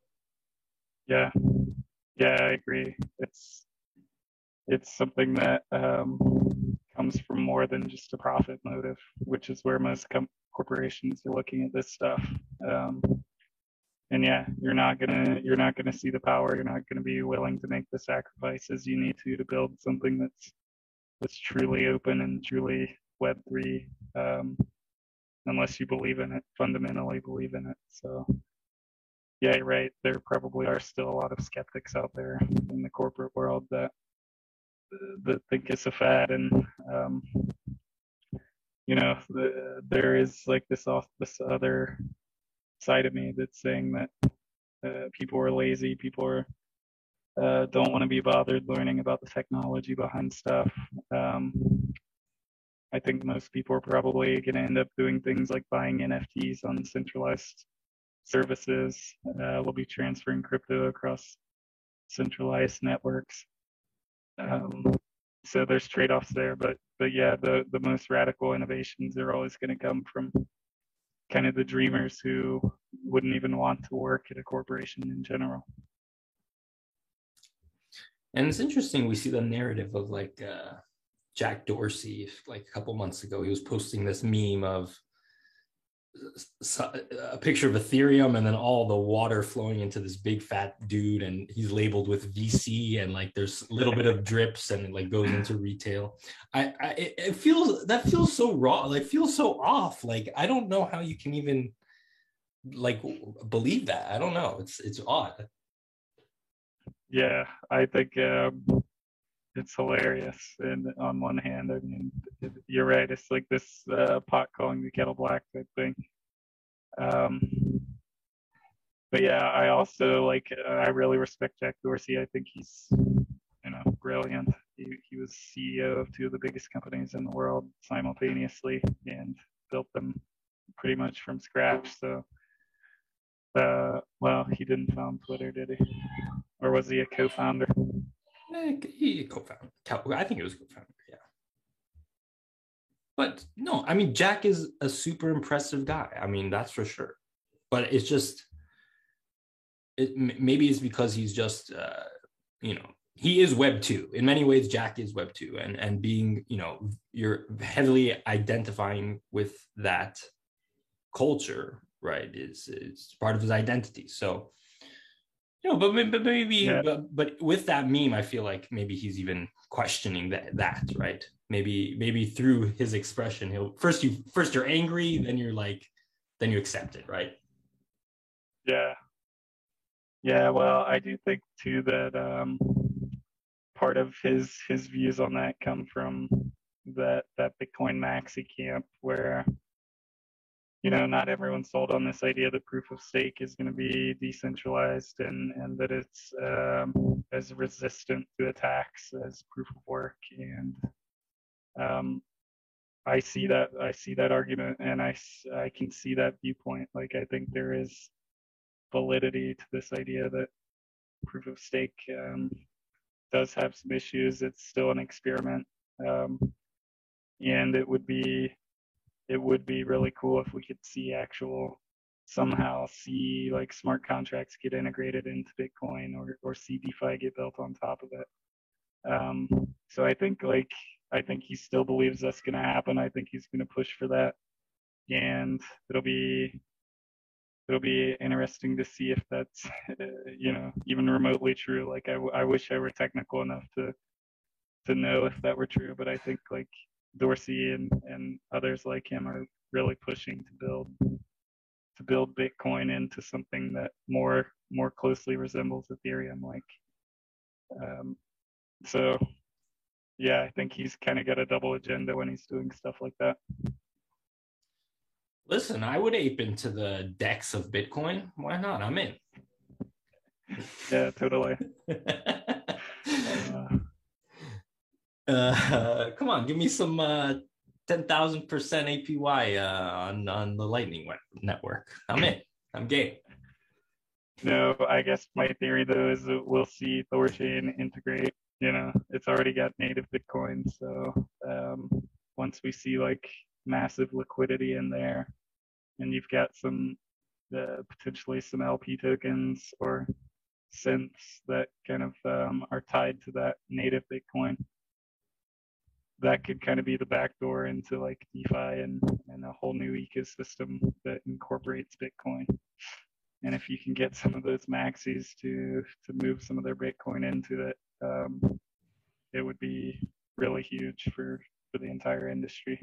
Speaker 3: Yeah, yeah, I agree. It's it's something that um, comes from more than just a profit motive, which is where most com- corporations are looking at this stuff. Um, and yeah, you're not gonna you're not gonna see the power. You're not gonna be willing to make the sacrifices you need to to build something that's that's truly open and truly Web three, um, unless you believe in it, fundamentally believe in it. So yeah, you're right. There probably are still a lot of skeptics out there in the corporate world that that think it's a fad, and um, you know, the, there is like this off this other side of me that's saying that uh, people are lazy, people are uh, don't want to be bothered learning about the technology behind stuff. Um, I think most people are probably going to end up doing things like buying N F Ts on centralized services. Uh, we'll be transferring crypto across centralized networks. Um, so there's trade-offs there, but but yeah, the the most radical innovations are always going to come from kind of the dreamers who wouldn't even want to work at a corporation in general.
Speaker 2: And it's interesting, we see the narrative of like uh, Jack Dorsey, like a couple months ago, he was posting this meme of a picture of Ethereum and then all the water flowing into this big fat dude, and he's labeled with V C, and like there's a little bit of drips and it like goes into retail. I, I it feels that feels so raw, like feels so off. Like I don't know how you can even like believe that. I don't know. It's it's odd.
Speaker 3: Yeah, I think um, it's hilarious. And on one hand, I mean, you're right. It's like this uh, pot calling the kettle black type thing. Um, but yeah, I also like. Uh, I really respect Jack Dorsey. I think he's, you know, brilliant. He he was C E O of two of the biggest companies in the world simultaneously and built them pretty much from scratch. So, uh, well, he didn't found Twitter, did he? Or was he a co-founder?
Speaker 2: He co-founder. I think he was co-founder. Yeah. But no, I mean, Jack is a super impressive guy. I mean, that's for sure. But it's just, it maybe it's because he's just, uh, you know, he is Web two. In many ways, Jack is Web two, and and being, you know, you're heavily identifying with that culture, right? Is is part of his identity. So. You know, but, but maybe, yeah. but, but with that meme, I feel like maybe he's even questioning that, that, right? Maybe, maybe through his expression, he'll first you first you're angry, then you're like, then you accept it, right?
Speaker 3: Yeah, yeah. Well, I do think too that um, part of his his views on that come from that that Bitcoin maxi camp where. You know, not everyone's sold on this idea that proof of stake is going to be decentralized and, and that it's um, as resistant to attacks as proof of work. And um, I see that I see that argument, and I, I can see that viewpoint. Like, I think there is validity to this idea that proof of stake um, does have some issues. It's still an experiment, um, and it would be it would be really cool if we could see actual somehow see like smart contracts get integrated into Bitcoin or or see DeFi get built on top of it. Um, so I think like I think he still believes that's going to happen. I think he's going to push for that, and it'll be it'll be interesting to see if that's uh, you know even remotely true. Like I, I wish I were technical enough to to know if that were true, but I think like Dorsey and, and others like him are really pushing to build to build Bitcoin into something that more more closely resembles Ethereum. Like, um, so yeah, I think he's kind of got a double agenda when he's doing stuff like that.
Speaker 2: Listen, I would ape into the DEX of Bitcoin. Why not? I'm in.
Speaker 3: Yeah, totally. uh,
Speaker 2: uh, come on, give me some uh, ten thousand percent A P Y uh, on, on the Lightning Network. I'm in. I'm game.
Speaker 3: No, I guess my theory, though, is that we'll see Thorchain integrate. You know, it's already got native Bitcoin. So um, once we see like massive liquidity in there, and you've got some uh, potentially some L P tokens or synths that kind of um, are tied to that native Bitcoin, that could kind of be the backdoor into like DeFi and, and a whole new ecosystem that incorporates Bitcoin. And if you can get some of those maxis to to move some of their Bitcoin into it, um, it would be really huge for, for the entire industry.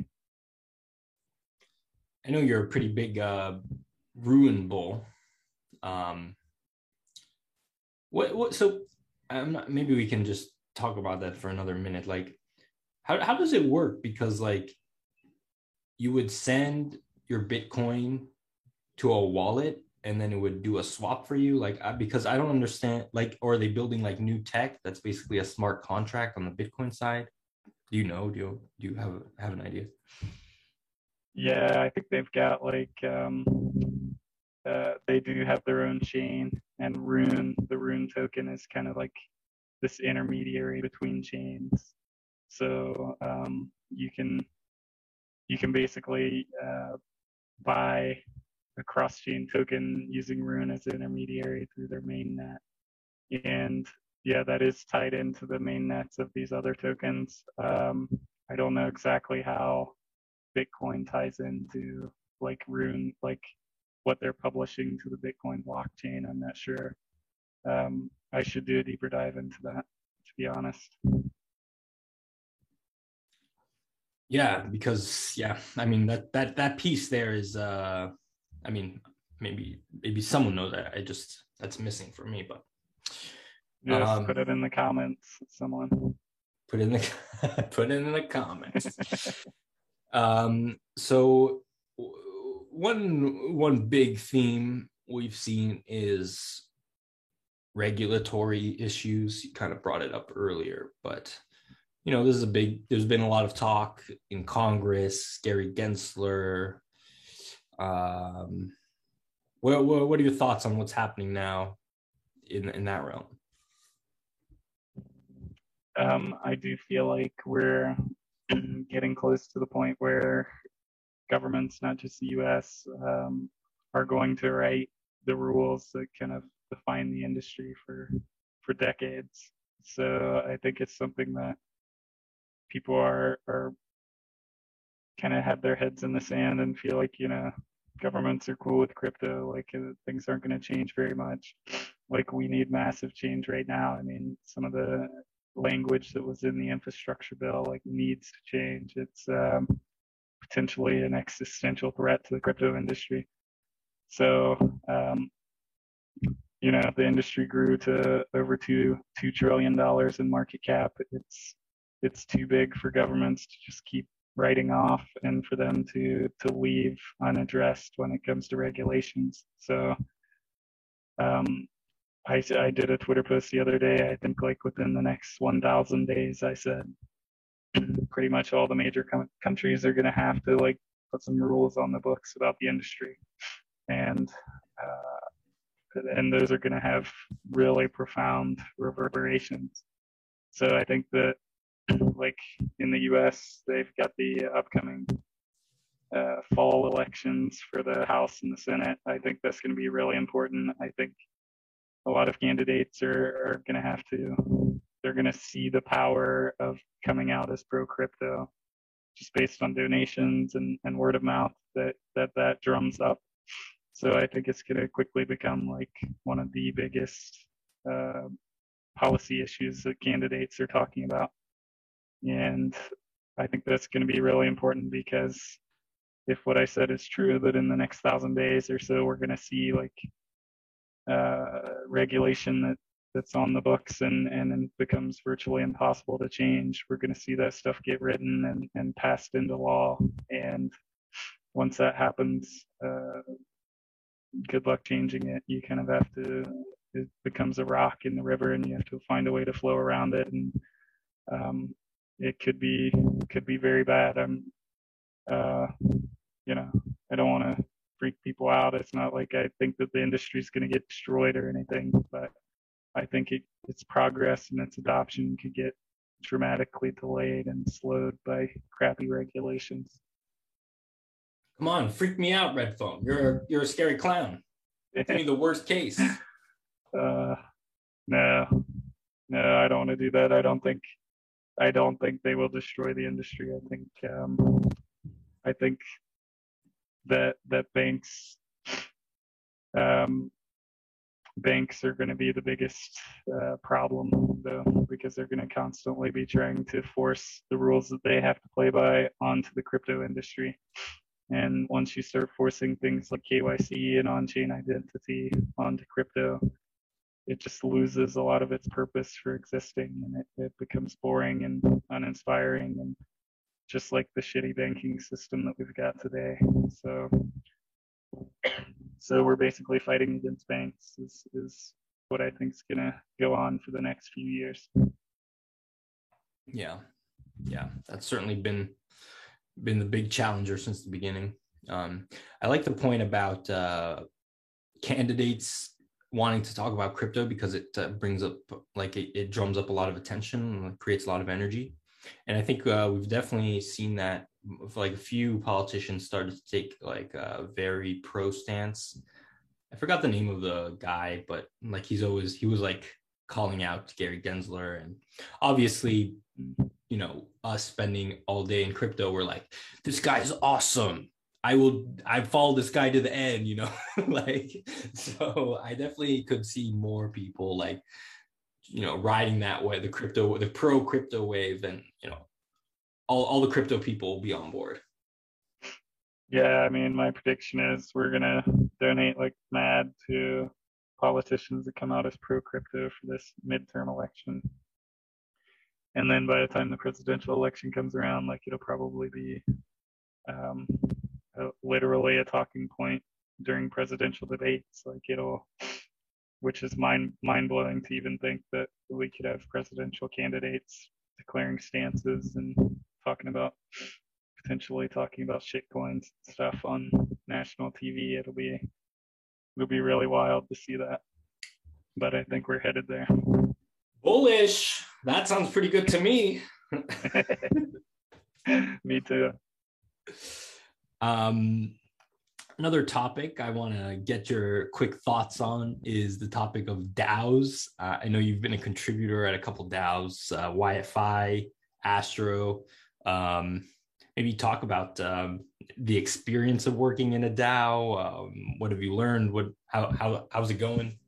Speaker 2: I know you're a pretty big uh, Ruin bull. Um, what what? So I'm not, maybe we can just talk about that for another minute. Like, how how does it work? Because like, you would send your Bitcoin to a wallet, and then it would do a swap for you. Like, because I don't understand. Like, or are they building like new tech that's basically a smart contract on the Bitcoin side? Do you know? Do you do you have have an idea?
Speaker 3: Yeah, I think they've got like um, uh, they do have their own chain, and Rune, the Rune token, is kind of like this intermediary between chains. So um, you can you can basically uh, buy a cross-chain token using Rune as an intermediary through their mainnet, and yeah, that is tied into the mainnets of these other tokens. Um, I don't know exactly how Bitcoin ties into like Rune, like what they're publishing to the Bitcoin blockchain. I'm not sure. Um, I should do a deeper dive into that, to be honest.
Speaker 2: Yeah, because yeah, I mean that that that piece there is uh I mean maybe maybe someone knows that. I just that's missing for me, but
Speaker 3: Just
Speaker 2: um
Speaker 3: put it in the comments, someone.
Speaker 2: put it in the put it in the comments. um so one one big theme we've seen is regulatory issues. You kind of brought it up earlier, but you know, this is a big, there's been a lot of talk in Congress, Gary Gensler. Um, what, what, what are your thoughts on what's happening now in, in that realm?
Speaker 3: Um, I do feel like we're getting close to the point where governments, not just the U S, um, are going to write the rules that kind of define the industry for for decades. So I think it's something that people are are kind of have their heads in the sand and feel like, you know, governments are cool with crypto, like uh, things aren't going to change very much. Like we need massive change right now. I mean, some of the language that was in the infrastructure bill like needs to change. It's um, potentially an existential threat to the crypto industry. So, um, you know, the industry grew to over two two trillion dollars in market cap. It's it's too big for governments to just keep writing off and for them to to leave unaddressed when it comes to regulations. So, um, I I did a Twitter post the other day. I think like within the next one thousand days, I said pretty much all the major com- countries are going to have to like put some rules on the books about the industry, and uh, and those are going to have really profound reverberations. So I think that like in the U S, they've got the upcoming uh, fall elections for the House and the Senate. I think that's going to be really important. I think a lot of candidates are, are going to have to, they're going to see the power of coming out as pro crypto just based on donations and, and word of mouth that, that that drums up. So I think it's going to quickly become like one of the biggest uh, policy issues that candidates are talking about. And I think that's going to be really important, because if what I said is true, that in the next thousand days or so, we're going to see like uh, regulation that that's on the books and and it becomes virtually impossible to change. We're going to see that stuff get written and, and passed into law. And once that happens, uh, good luck changing it. You kind of have to, it becomes a rock in the river and you have to find a way to flow around it. And um, it could be, could be very bad. I'm, uh, you know, I don't want to freak people out. It's not like I think that the industry is going to get destroyed or anything, but I think it, its progress and its adoption could get dramatically delayed and slowed by crappy regulations.
Speaker 2: Come on, freak me out, Red Phone. You're you're a scary clown. Give me the worst case.
Speaker 3: Uh, no, no, I don't want to do that. I don't think, I don't think they will destroy the industry. I think, um, I think that that banks, um, banks are going to be the biggest uh, problem, though, because they're going to constantly be trying to force the rules that they have to play by onto the crypto industry. And once you start forcing things like K Y C and on-chain identity onto crypto, it just loses a lot of its purpose for existing, and it, it becomes boring and uninspiring, and just like the shitty banking system that we've got today. So, so we're basically fighting against banks is, is what I think is going to go on for the next few years.
Speaker 2: Yeah, yeah, that's certainly been been the big challenger since the beginning. Um, I like the point about uh, candidates wanting to talk about crypto because it uh, brings up, like it, it drums up a lot of attention and creates a lot of energy. And I think uh, we've definitely seen that, like a few politicians started to take like a very pro stance. I forgot the name of the guy, but like he's always, he was like calling out Gary Gensler, and obviously, you know, us spending all day in crypto, we're like, this guy's awesome. I will, I follow this guy to the end, you know, like, so I definitely could see more people like, you know, riding that way, the crypto, the pro crypto wave, and, you know, all, all the crypto people will be on board.
Speaker 3: Yeah, I mean, my prediction is we're going to donate like mad to politicians that come out as pro crypto for this midterm election. And then by the time the presidential election comes around, like it'll probably be um, a, literally a talking point during presidential debates. Like it'll, which is mind mind blowing to even think that we could have presidential candidates declaring stances and talking about potentially talking about shitcoins and stuff on national T V. It'll be it'll be really wild to see that. But I think we're headed there.
Speaker 2: Bullish. That sounds pretty good to me.
Speaker 3: Me too.
Speaker 2: Um, another topic I want to get your quick thoughts on is the topic of DAOs. Uh, I know you've been a contributor at a couple DAOs, uh, Y F I, Astro. Um, maybe talk about um, the experience of working in a DAO. Um, what have you learned? What how how how's it going?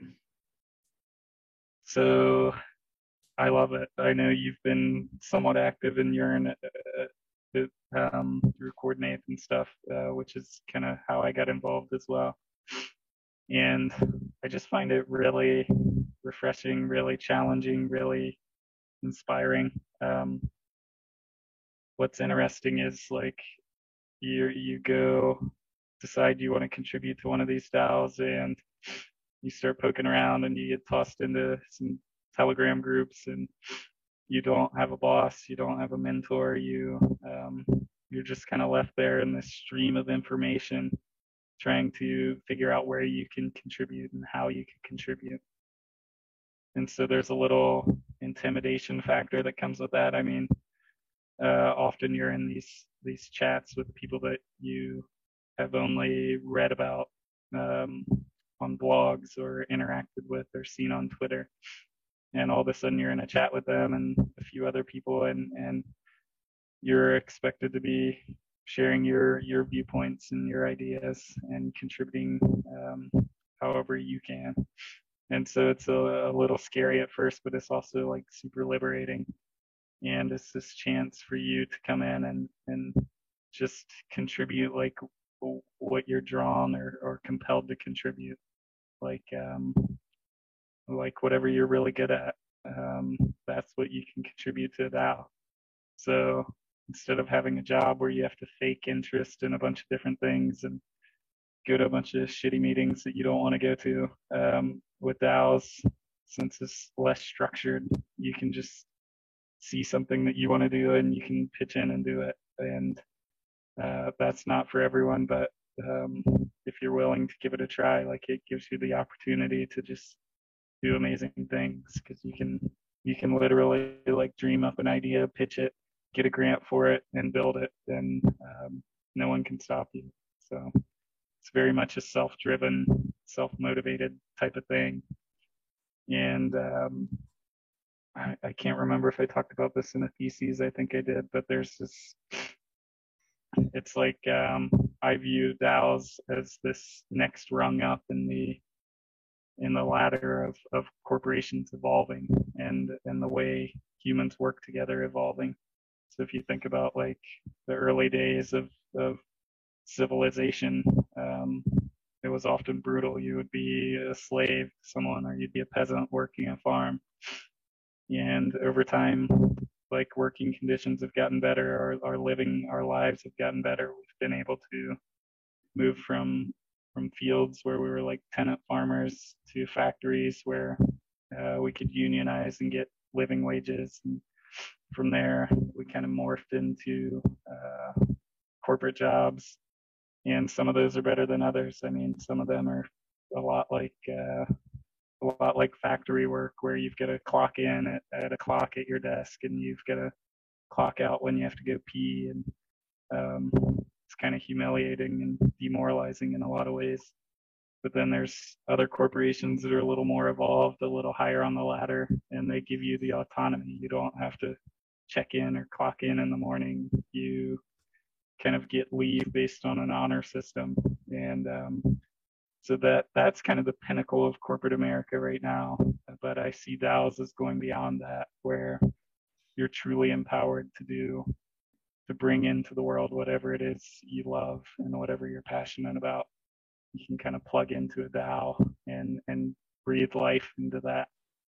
Speaker 3: So I love it. I know you've been somewhat active in Yearn, uh, um, through Coordinate and stuff, uh, which is kind of how I got involved as well. And I just find it really refreshing, really challenging, really inspiring. Um, what's interesting is like you you go decide you want to contribute to one of these DAOs, and you start poking around and you get tossed into some Telegram groups, and you don't have a boss, you don't have a mentor, you um, you're just kind of left there in this stream of information, trying to figure out where you can contribute and how you can contribute. And so there's a little intimidation factor that comes with that. I mean, uh, often you're in these these chats with people that you have only read about um, on blogs or interacted with or seen on Twitter. And all of a sudden you're in a chat with them and a few other people, and, and you're expected to be sharing your, your viewpoints and your ideas and contributing um, however you can. And so it's a, a little scary at first, but it's also like super liberating. and it's this chance for you to come in and and just contribute like what you're drawn or, or compelled to contribute, like um like whatever you're really good at, um that's what you can contribute to DAO. So instead of having a job where you have to fake interest in a bunch of different things and go to a bunch of shitty meetings that you don't want to go to, um, with DAOs, since it's less structured, you can just see something that you want to do and you can pitch in and do it. And uh, that's not for everyone, but um, if you're willing to give it a try, like it gives you the opportunity to just do amazing things, because you can you can literally like dream up an idea, pitch it, get a grant for it, and build it, and um, no one can stop you. So it's very much a self-driven, self-motivated type of thing. And um, I, I can't remember if I talked about this in the theses. I think I did, but there's this, it's like um, I view DAOs as this next rung up in the in the ladder of, of corporations evolving, and, and the way humans work together evolving. So if you think about like the early days of, of civilization, um, it was often brutal. You would be a slave to someone, or you'd be a peasant working a farm. And over time, like working conditions have gotten better, our, our living, our lives have gotten better. We've been able to move from from fields where we were like tenant farmers to factories where uh, we could unionize and get living wages. And from there, we kind of morphed into uh, corporate jobs. And some of those are better than others. I mean, some of them are a lot like uh, a lot like factory work, where you've got to clock in at, at a clock at your desk, and you've got to clock out when you have to go pee, and um, it's kind of humiliating and demoralizing in a lot of ways. But then there's other corporations that are a little more evolved, a little higher on the ladder, and they give you the autonomy. You don't have to check in or clock in in the morning. You kind of get leave based on an honor system. And um, so that that's kind of the pinnacle of corporate America right now. But I see DAOs as going beyond that, where you're truly empowered to do, to bring into the world whatever it is you love and whatever you're passionate about. You can kind of plug into a DAO and, and breathe life into that.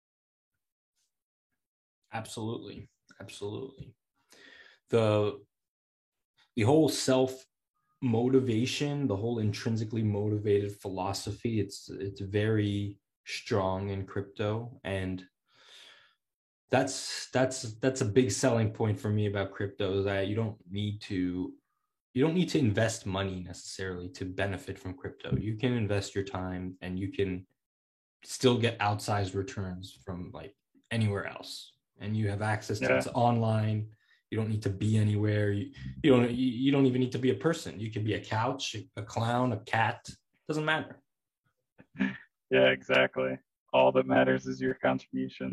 Speaker 2: Absolutely. Absolutely. The the whole self motivation, the whole intrinsically motivated philosophy, it's it's very strong in crypto, and that's that's that's a big selling point for me about crypto, is that you don't need to you don't need to invest money necessarily to benefit from crypto. You can invest your time and you can still get outsized returns from like anywhere else, and you have access to
Speaker 3: Yeah.
Speaker 2: It's online. You don't need to be anywhere. You, you don't you, you don't even need to be a person. You can be a couch, a clown, a cat. Doesn't matter.
Speaker 3: Yeah, exactly. All that matters is your contribution.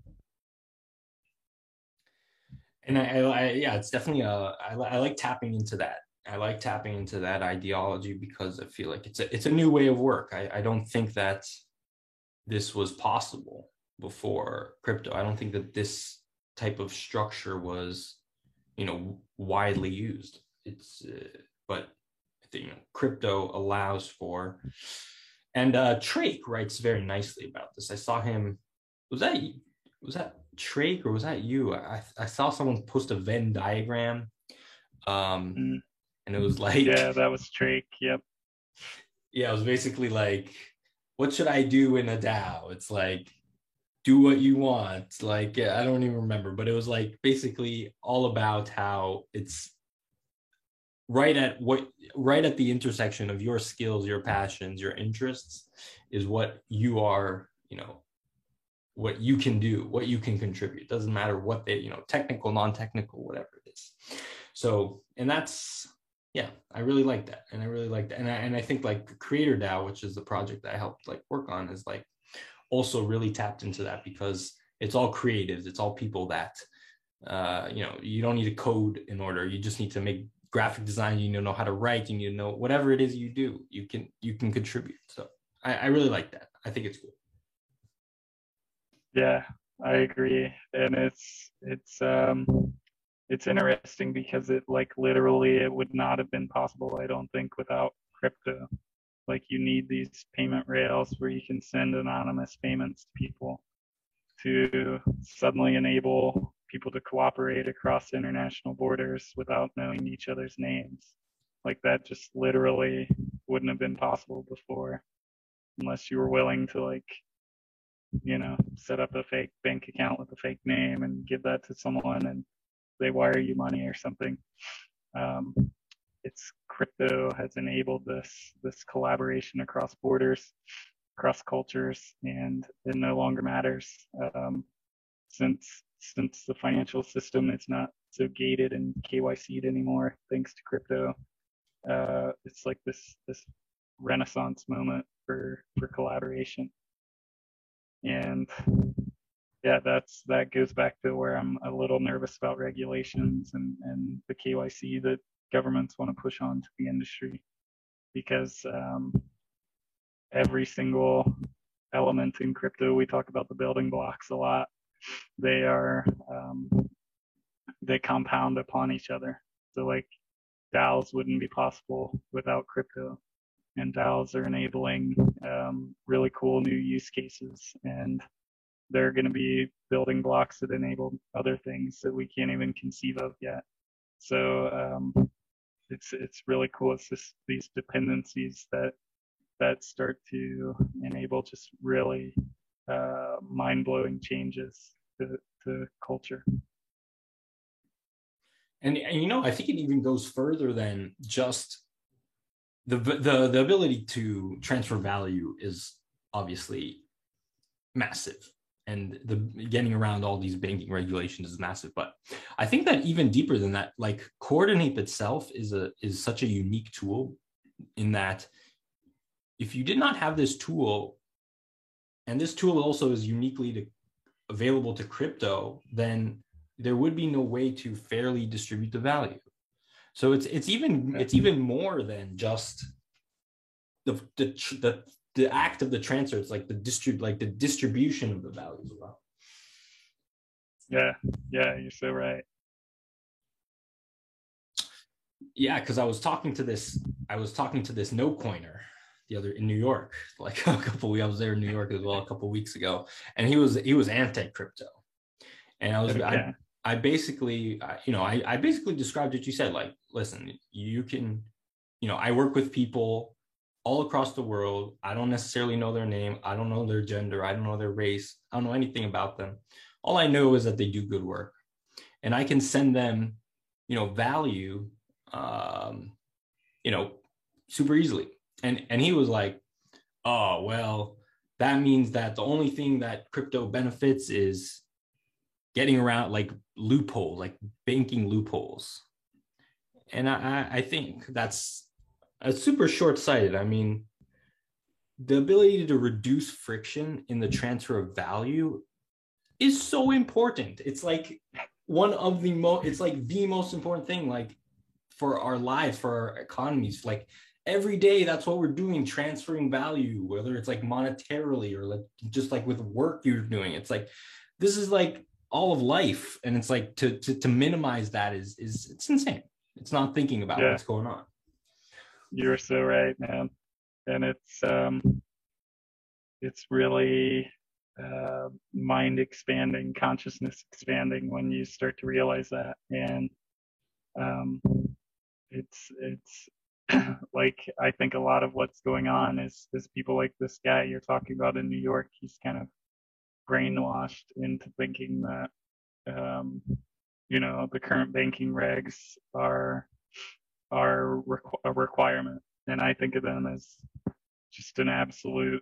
Speaker 2: And I, I, I yeah, it's definitely a. I, I like tapping into that. I like tapping into that ideology, because I feel like it's a it's a new way of work. I, I don't think that this was possible before crypto. I don't think that this type of structure was, you know, widely used. It's uh, but you know, crypto allows for. And uh, Trake writes very nicely about this. I saw him. Was that was that Trake or was that you? I I saw someone post a Venn diagram, um,
Speaker 3: Mm.
Speaker 2: and it was like,
Speaker 3: Yeah, that was Trake. Yep.
Speaker 2: yeah, it was basically like, what should I do in a DAO? It's like, do what you want. Like, I don't even remember, but it was like basically all about how it's right at what right at the intersection of your skills, your passions, your interests is what you are, you know, what you can do, what you can contribute. Doesn't matter what they, you know, technical, non-technical, whatever it is. So, and that's, yeah, I really like that. And I really like that. And I, and I think like Creator DAO, which is the project that I helped like work on, is like also really tapped into that, because it's all creatives. It's all people that, uh, you know, you don't need to code in order. You just need to make graphic design. You need to know how to write. You need to know whatever it is you do, you can, you can contribute. So I, I really like that. I think it's cool.
Speaker 3: Yeah, I agree, and it's it's um it's interesting because it like literally it would not have been possible, I don't think, without crypto. Like you need these payment rails where you can send anonymous payments to people to suddenly enable people to cooperate across international borders without knowing each other's names. Like that just literally wouldn't have been possible before unless you were willing to like, you know, set up a fake bank account with a fake name and give that to someone and they wire you money or something. Um, it's crypto has enabled this this collaboration across borders, across cultures, and it no longer matters um, since since the financial system is not so gated and K Y C'd anymore thanks to crypto. Uh, it's like this this renaissance moment for for collaboration, and yeah, that's that goes back to where I'm a little nervous about regulations and and the K Y C that governments want to push on to the industry, because um, every single element in crypto, we talk about the building blocks a lot. They are um, they compound upon each other. So like DAOs wouldn't be possible without crypto, and DAOs are enabling um, really cool new use cases, and they're going to be building blocks that enable other things that we can't even conceive of yet. So um, it's it's really cool. It's just these dependencies that that start to enable just really uh, mind-blowing changes to, to culture.
Speaker 2: And, and you know, I think it even goes further than just the the the ability to transfer value is obviously massive, and the getting around all these banking regulations is massive. But I think that even deeper than that, like Coordinape itself is a is such a unique tool in that if you did not have this tool, and this tool also is uniquely to, available to crypto, then there would be no way to fairly distribute the value. So it's it's even it's even more than just the the the, the act of the transfer. It's like the distrib like the distribution of the value as well.
Speaker 3: Yeah, yeah, you're so right.
Speaker 2: Yeah, because I was talking to this I was talking to this no coiner the other in New York, like a couple weeks. I was there in New York as well a couple of weeks ago, and he was he was anti-crypto, and I was okay. I, I basically, you know, I, I basically described what you said. Like, listen, you can, you know, I work with people all across the world. I don't necessarily know their name. I don't know their gender. I don't know their race. I don't know anything about them. All I know is that they do good work, and I can send them, you know, value, um, you know, super easily. And and he was like, oh, well, that means that the only thing that crypto benefits is getting around like loopholes, like banking loopholes. And I, I think that's a super short-sighted. I mean, the ability to reduce friction in the transfer of value is so important. It's like one of the most, it's like the most important thing, like for our lives, for our economies. Like every day, that's what we're doing, transferring value, whether it's like monetarily or like just like with work you're doing. It's like, this is like all of life, and it's like to to, to minimize that is is it's insane. It's not thinking about yeah. what's going on.
Speaker 3: You're so right, man. And it's um it's really uh, mind expanding, consciousness expanding when you start to realize that. And um it's it's like I think a lot of what's going on is is people like this guy you're talking about in New York. He's kind of brainwashed into thinking that um, you know the current banking regs are are requ- a requirement, and I think of them as just an absolute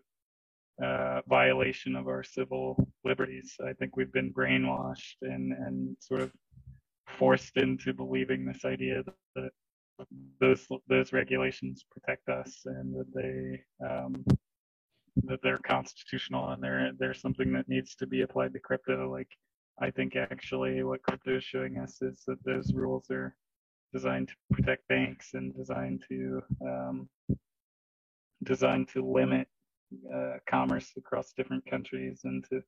Speaker 3: uh, violation of our civil liberties. I think we've been brainwashed and and sort of forced into believing this idea that, that those those regulations protect us and that they um, that they're constitutional and they're they're something that needs to be applied to crypto. Like I think actually what crypto is showing us is that those rules are designed to protect banks and designed to um, designed to limit uh, commerce across different countries and to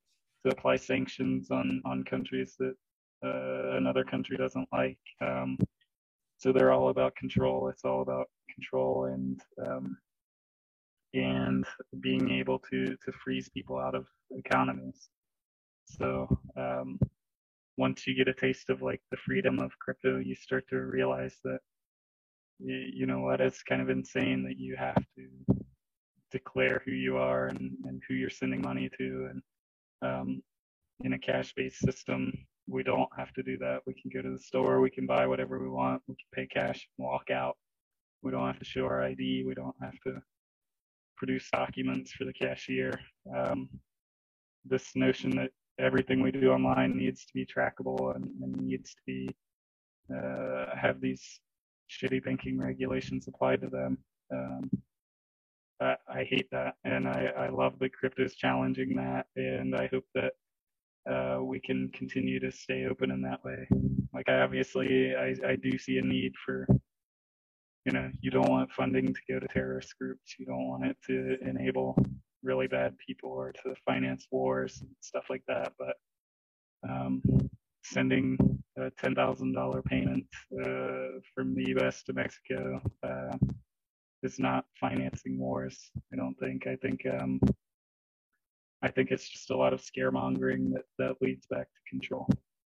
Speaker 3: to apply sanctions on on countries that uh, another country doesn't like. Um, so they're all about control. It's all about control and um, and being able to to freeze people out of economies. So um, once you get a taste of like the freedom of crypto, you start to realize that you, you know what, it's kind of insane that you have to declare who you are and, and who you're sending money to. And um, in a cash-based system, we don't have to do that. We can go to the store, we can buy whatever we want, we can pay cash and walk out. We don't have to show our I D, we don't have to produce documents for the cashier. Um, this notion that everything we do online needs to be trackable and, and needs to be uh, have these shitty banking regulations applied to them. Um, I, I hate that, and I, I love that crypto is challenging that, and I hope that uh, we can continue to stay open in that way. Like, I obviously, I, I do see a need for, you know, you don't want funding to go to terrorist groups. You don't want it to enable really bad people or to finance wars and stuff like that. But um, sending a ten thousand dollars payment uh, from the U S to Mexico uh, is not financing wars. I don't think. I think um, I think it's just a lot of scaremongering that that leads back to control.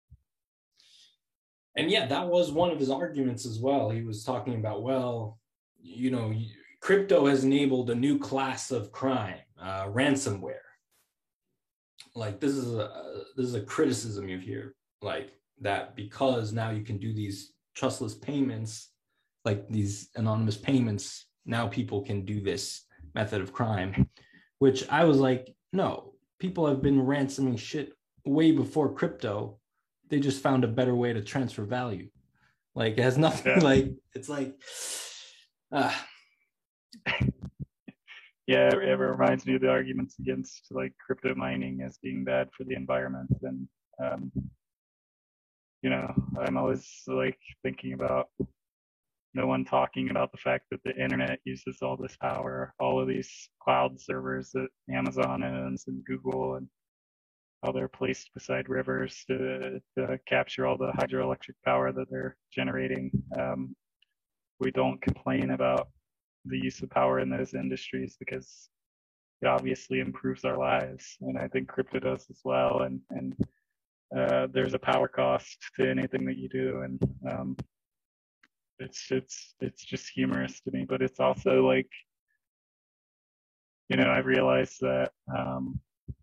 Speaker 2: And yeah, that was one of his arguments as well. He was talking about, well, you know, crypto has enabled a new class of crime, uh, ransomware. Like, this is a this is a criticism you hear, like that, because now you can do these trustless payments, like these anonymous payments. Now people can do this method of crime, which I was like, no, people have been ransoming shit way before crypto. They just found a better way to transfer value. Like, it has nothing, yeah. like, it's like, uh.
Speaker 3: yeah, it, it reminds me of the arguments against like crypto mining as being bad for the environment. And, um, you know, I'm always like thinking about no one talking about the fact that the internet uses all this power, all of these cloud servers that Amazon owns and Google, and how they're placed beside rivers to, to capture all the hydroelectric power that they're generating. Um, we don't complain about the use of power in those industries because it obviously improves our lives, and I think crypto does as well. And and uh, there's a power cost to anything that you do, and um, it's it's it's just humorous to me. But it's also like, you know, I realized that. Um,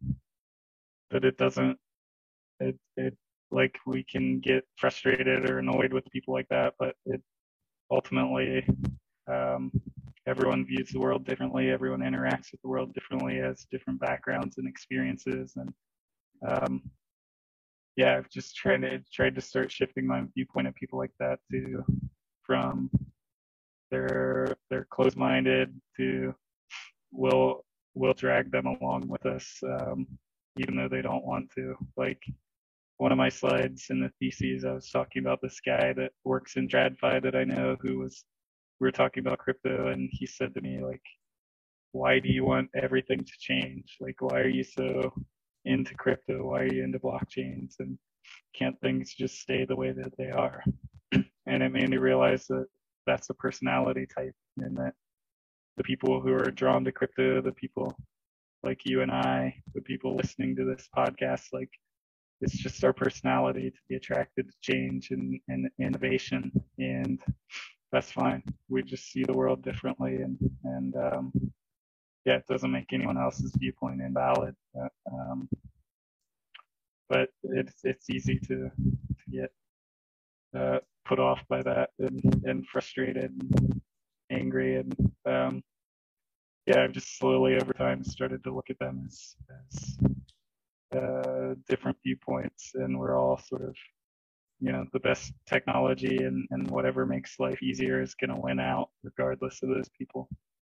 Speaker 3: that it doesn't, it, it, like, we can get frustrated or annoyed with people like that, but it ultimately, um, everyone views the world differently, everyone interacts with the world differently, has different backgrounds and experiences, and um, yeah, I've just tried to, tried to start shifting my viewpoint of people like that to, from they're, they're closed-minded to we'll, we'll drag them along with us, um, even though they don't want to. Like, one of my slides in the theses, I was talking about this guy that works in TradFi that I know, who was, we were talking about crypto, and he said to me, like, why do you want everything to change? Like, why are you so into crypto? Why are you into blockchains? And can't things just stay the way that they are? And it made me realize that that's a personality type, and that the people who are drawn to crypto, the people like you and I, the people listening to this podcast, like, it's just our personality to be attracted to change and, and innovation, and that's fine. We just see the world differently, and and um, yeah, it doesn't make anyone else's viewpoint invalid. But, um, but it's it's easy to to get uh, put off by that and, and frustrated and angry, and um, yeah, I've just slowly over time started to look at them as, as uh, different viewpoints, and we're all sort of, you know, the best technology and, and whatever makes life easier is going to win out regardless of those people.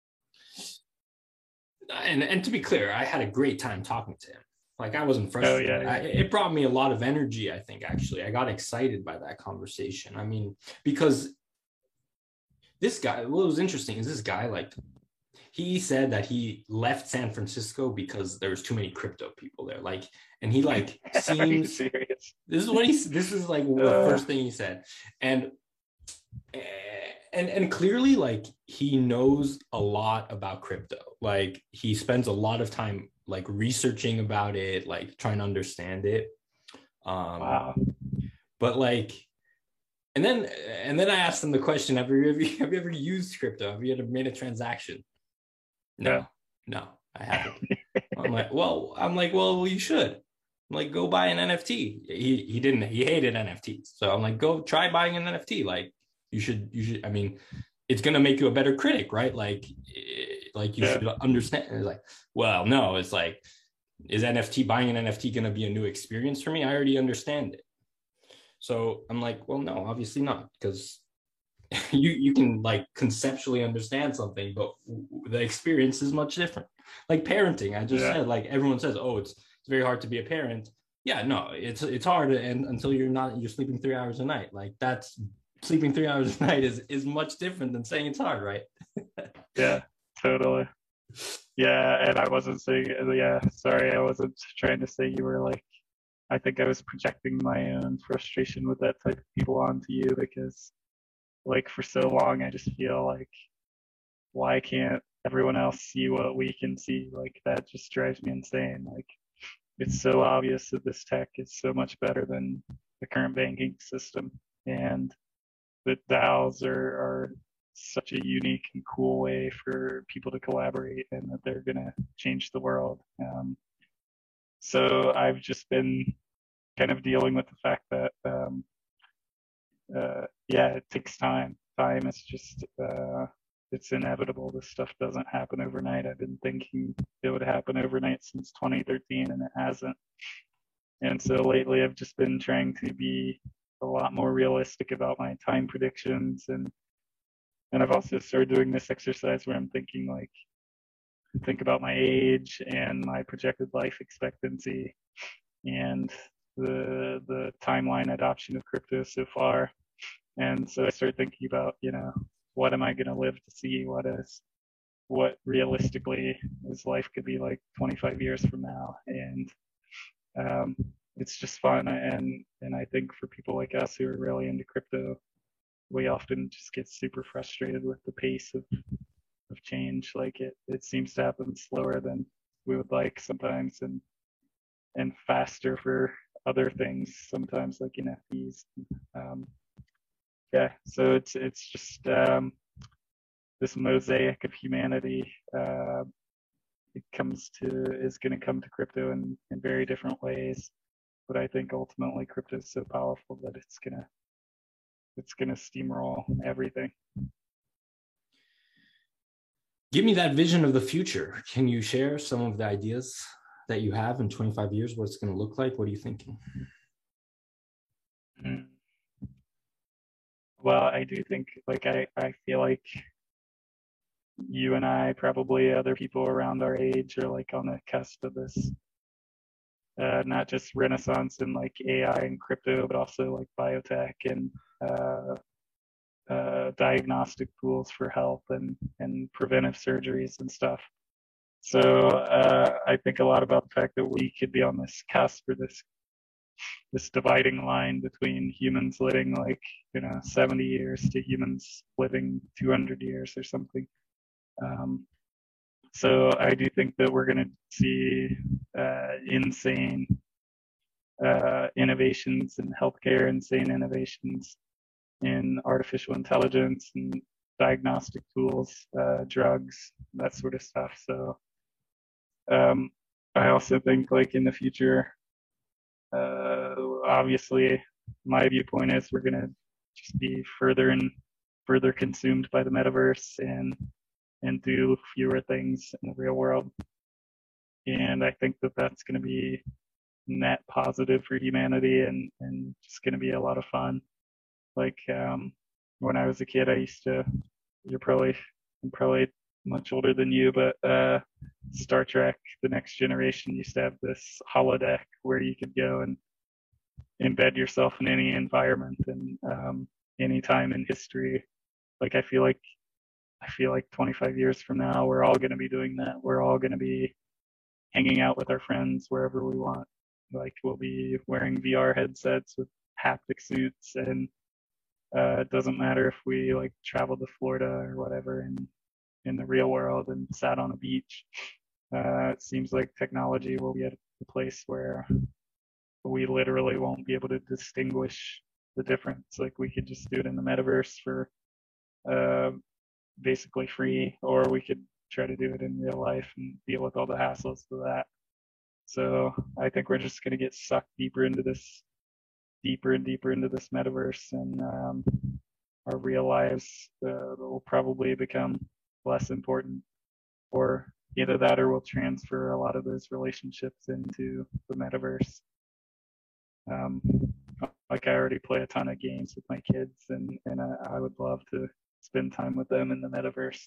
Speaker 2: And and to be clear, I had a great time talking to him. Like, I wasn't frustrated.
Speaker 3: Oh, yeah, yeah.
Speaker 2: I, it brought me a lot of energy, I think, actually. I got excited by that conversation. I mean, because this guy, what was interesting is this guy, like, he said that he left San Francisco because there was too many crypto people there. Like, and he like
Speaker 3: Are you
Speaker 2: seems,
Speaker 3: serious?
Speaker 2: this is what he, this is like the
Speaker 3: Uh.
Speaker 2: first thing he said. And, and, and clearly like he knows a lot about crypto. Like he spends a lot of time like researching about it, like trying to understand it. Um,
Speaker 3: Wow.
Speaker 2: But like, and then and then I asked him the question: Have you ever have you ever used crypto? Have you ever made a transaction? No,
Speaker 3: Yeah.
Speaker 2: no, I haven't. I'm like, well, I'm like, well, you should. I'm like, go buy an N F T. He he didn't. He hated N F Ts. So I'm like, go try buying an N F T. Like, you should you should. I mean, it's gonna make you a better critic, right? Like, like you
Speaker 3: Yeah.
Speaker 2: should understand. It's like, well, no, it's like, is N F T buying an N F T gonna be a new experience for me? I already understand it. So I'm like, well, no, obviously not, because you you can like conceptually understand something, but the experience is much different. Like parenting, I just
Speaker 3: Yeah.
Speaker 2: said, like everyone says, oh, it's it's very hard to be a parent. Yeah, no, it's it's hard, and until you're not you're sleeping three hours a night. Like that's sleeping three hours a night is is much different than saying it's hard, right?
Speaker 3: Yeah, totally. Yeah, and I wasn't saying, yeah, sorry, I wasn't trying to say you were like, I think I was projecting my own frustration with that type of people onto you, because like for so long I just feel like, why can't everyone else see what we can see? Like that just drives me insane. Like it's so obvious that this tech is so much better than the current banking system, and that DAOs are, are such a unique and cool way for people to collaborate, and that they're gonna change the world. Um, so I've just been kind of dealing with the fact that um, uh, yeah, it takes time. Time is just uh, it's inevitable. This stuff doesn't happen overnight. I've been thinking it would happen overnight since twenty thirteen, and it hasn't. And so lately, I've just been trying to be a lot more realistic about my time predictions, and and I've also started doing this exercise where I'm thinking like, think about my age and my projected life expectancy, and the the timeline adoption of crypto so far. And so I started thinking about, you know, what am I going to live to see? What is, what realistically is life could be like twenty-five years from now? And um, it's just fun. And and I think for people like us who are really into crypto, we often just get super frustrated with the pace of of change. Like it it seems to happen slower than we would like sometimes, and and faster for other things sometimes, like N F Ts. Um, yeah, so it's it's just um, this mosaic of humanity. Uh, it comes to is going to come to crypto in, in very different ways, but I think ultimately crypto is so powerful that it's gonna it's gonna steamroll everything.
Speaker 2: Give me that vision of the future. Can you share some of the ideas that you have in twenty-five years? What it's going to look like? What are you thinking?
Speaker 3: Mm. Well, I do think, like, I, I feel like you and I, probably other people around our age, are like on the cusp of this, uh, not just renaissance in like A I and crypto, but also like biotech and uh, uh, diagnostic tools for health and, and preventive surgeries and stuff. So uh, I think a lot about the fact that we could be on this cusp, or this this dividing line between humans living like, you know, seventy years to humans living two hundred years or something. Um, so I do think that we're going to see uh, insane uh, innovations in healthcare, insane innovations in artificial intelligence and diagnostic tools, uh, drugs, that sort of stuff. So um, I also think like in the future, uh, obviously my viewpoint is we're going to just be further and further consumed by the metaverse, and and do fewer things in the real world. And I think that that's going to be net positive for humanity, and and just going to be a lot of fun. Like um, when I was a kid, I used to, you're probably I'm probably much older than you, but uh, Star Trek: The Next Generation used to have this holodeck where you could go and embed yourself in any environment and um, any time in history. Like I feel like I feel like twenty-five years from now, we're all going to be doing that. We're all going to be hanging out with our friends wherever we want. Like we'll be wearing V R headsets with haptic suits, and uh, it doesn't matter if we like traveled to Florida or whatever in in the real world and sat on a beach. Uh, it seems like technology will be at a place where we literally won't be able to distinguish the difference. Like we could just do it in the metaverse for uh, basically free, or we could try to do it in real life and deal with all the hassles of that. So I think we're just going to get sucked deeper into this, deeper and deeper into this metaverse, and um, our real lives uh, will probably become less important, or either that or we'll transfer a lot of those relationships into the metaverse. Um, like I already play a ton of games with my kids, and, and I, I would love to spend time with them in the metaverse.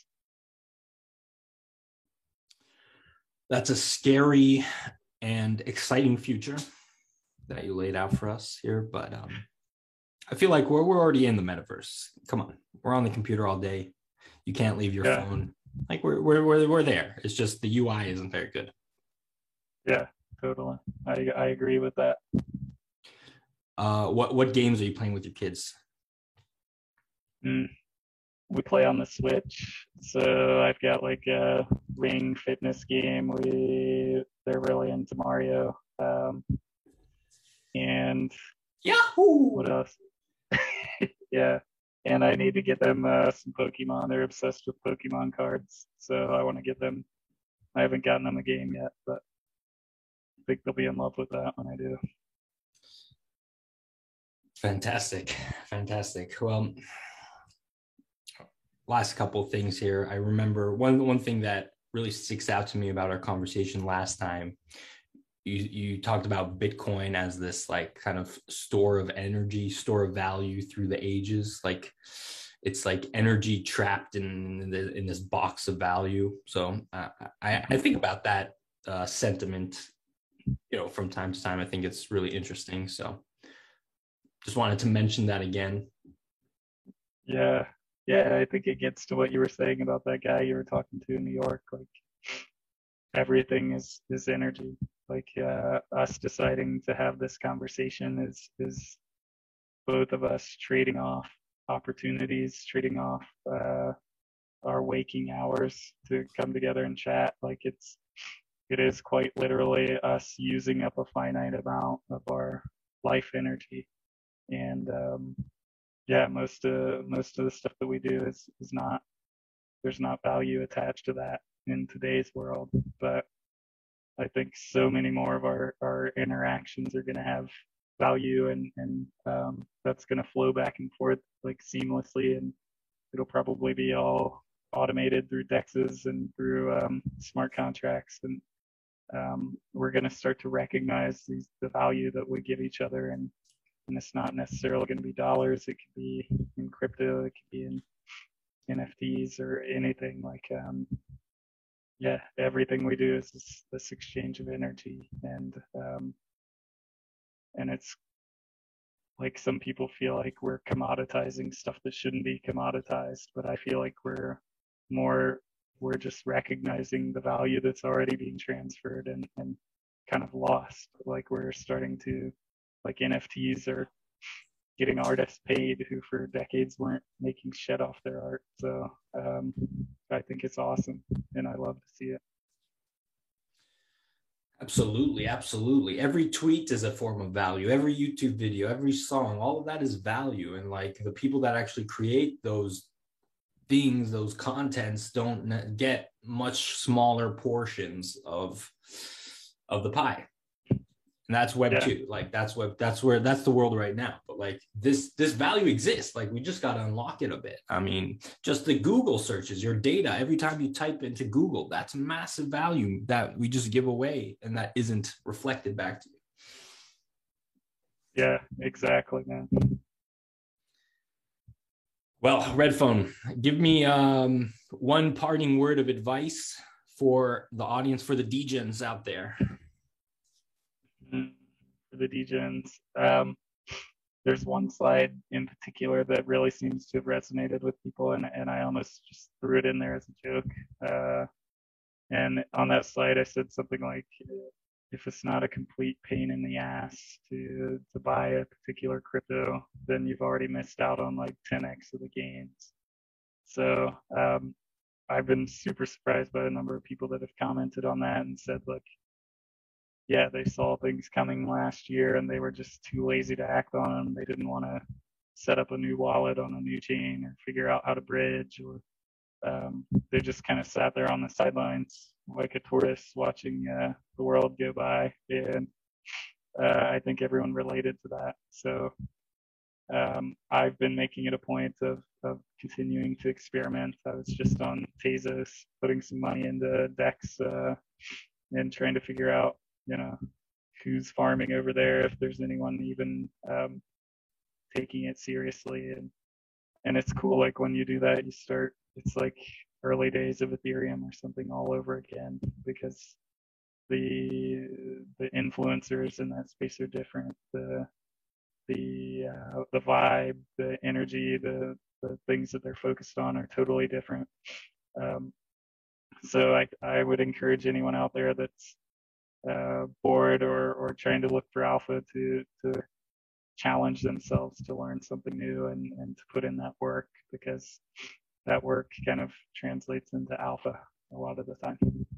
Speaker 2: That's a scary and exciting future that you laid out for us here, but um, I feel like we're we're already in the metaverse. Come on, we're on the computer all day. You can't leave your yeah. phone. Like we're we're we're we're there. It's just the U I isn't very good.
Speaker 3: Yeah, totally. I I agree with that.
Speaker 2: Uh, what what games are you playing with your kids?
Speaker 3: Mm. We play on the Switch, so I've got like a Ring fitness game. We they're really into Mario, um, and
Speaker 2: Yahoo!
Speaker 3: What else? Yeah, and I need to get them uh, some Pokemon. They're obsessed with Pokemon cards, so I want to get them. I haven't gotten them a game yet, but I think they'll be in love with that when I do.
Speaker 2: Fantastic, fantastic. Well, last couple of things here. I remember one one thing that really sticks out to me about our conversation last time. You you talked about Bitcoin as this like kind of store of energy, store of value through the ages. Like it's like energy trapped in the, in this box of value. So uh, I I think about that uh, sentiment, you know, from time to time. I think it's really interesting. So just wanted to mention that again.
Speaker 3: Yeah. Yeah, I think it gets to what you were saying about that guy you were talking to in New York. Like everything is is energy. Like uh, us deciding to have this conversation is is both of us trading off opportunities, trading off uh, our waking hours to come together and chat. Like it's it is quite literally us using up a finite amount of our life energy, and um, yeah, most of most of the stuff that we do is is not there's not value attached to that in today's world. But I think so many more of our our interactions are going to have value, and and um, that's going to flow back and forth like seamlessly, and it'll probably be all automated through dexes and through um, smart contracts, and um, we're going to start to recognize these, the value that we give each other, and and it's not necessarily going to be dollars. It could be in crypto. It could be in N F Ts or anything. Like, um, yeah, everything we do is this, this exchange of energy, and um, and it's like some people feel like we're commoditizing stuff that shouldn't be commoditized, but I feel like we're more we're just recognizing the value that's already being transferred and and kind of lost. Like we're starting to like N F Ts are getting artists paid who for decades weren't making shit off their art. So um, I think it's awesome, and I love to see it.
Speaker 2: Absolutely, absolutely. Every tweet is a form of value. Every YouTube video, every song, all of that is value. And like the people that actually create those things, those contents, don't get much smaller portions of of the pie. And that's web yeah. two. Like that's web, that's where that's the world right now. But like this, this value exists. Like we just got to unlock it a bit. I mean, just the Google searches, your data, every time you type into Google, that's massive value that we just give away and that isn't reflected back to you.
Speaker 3: Yeah, exactly, man.
Speaker 2: Well, Redphone, give me um, one parting word of advice for the audience, for the D-gens out there.
Speaker 3: For the D-gens, um, there's one slide in particular that really seems to have resonated with people, and, and I almost just threw it in there as a joke. Uh, and on that slide, I said something like, if it's not a complete pain in the ass to to buy a particular crypto, then you've already missed out on like ten x of the gains. So um, I've been super surprised by the number of people that have commented on that and said, look, yeah, they saw things coming last year and they were just too lazy to act on them. They didn't want to set up a new wallet on a new chain or figure out how to bridge, or um, they just kind of sat there on the sidelines like a tortoise watching uh, the world go by. And uh, I think everyone related to that. So um, I've been making it a point of, of continuing to experiment. I was just on Tezos putting some money into DEX uh, and trying to figure out, you know, who's farming over there, if there's anyone even um, taking it seriously. And and it's cool, like when you do that, you start, it's like early days of Ethereum or something all over again, because the the influencers in that space are different. The the uh, the vibe, the energy, the the things that they're focused on are totally different. Um, so I I would encourage anyone out there that's uh, bored or or trying to look for alpha to to challenge themselves to learn something new and and to put in that work, because that work kind of translates into alpha a lot of the time.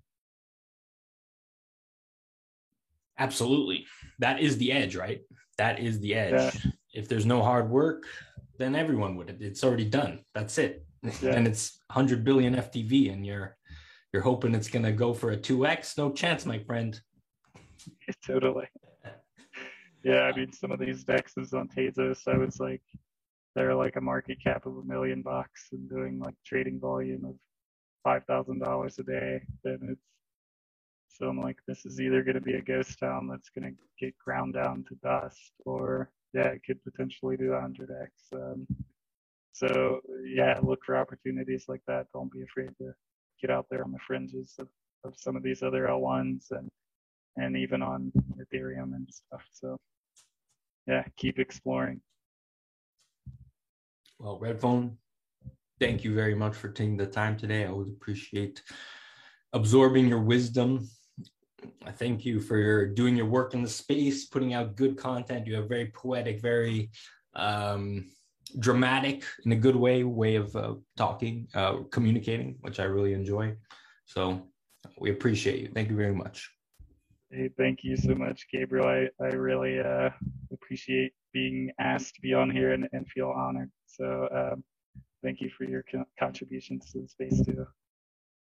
Speaker 2: Absolutely. That is the edge, right? That is the edge.
Speaker 3: Yeah.
Speaker 2: If there's no hard work, then everyone would. It's already done. That's it. Yeah. And it's one hundred billion F T V, and you're you're hoping it's going to go for a two x. No chance, my friend.
Speaker 3: Totally. Yeah, I mean, some of these dexes on Tezos, I was like, they're like a market cap of a million bucks and doing like trading volume of five thousand dollars a day. And it's, so I'm like, this is either going to be a ghost town that's going to get ground down to dust, or yeah, it could potentially do one hundred x. Um, so yeah, look for opportunities like that. Don't be afraid to get out there on the fringes of, of some of these other L ones and and even on Ethereum and stuff. So yeah, keep exploring.
Speaker 2: Well, Redphone, thank you very much for taking the time today. I always appreciate absorbing your wisdom. I thank you for doing your work in the space, putting out good content. You have very poetic, very um, dramatic, in a good way, way of uh, talking, uh, communicating, which I really enjoy. So we appreciate you. Thank you very much.
Speaker 3: Hey, thank you so much, Gabriel. I, I really uh, appreciate being asked to be on here and, and feel honored. So um, thank you for your co- contributions to the space too.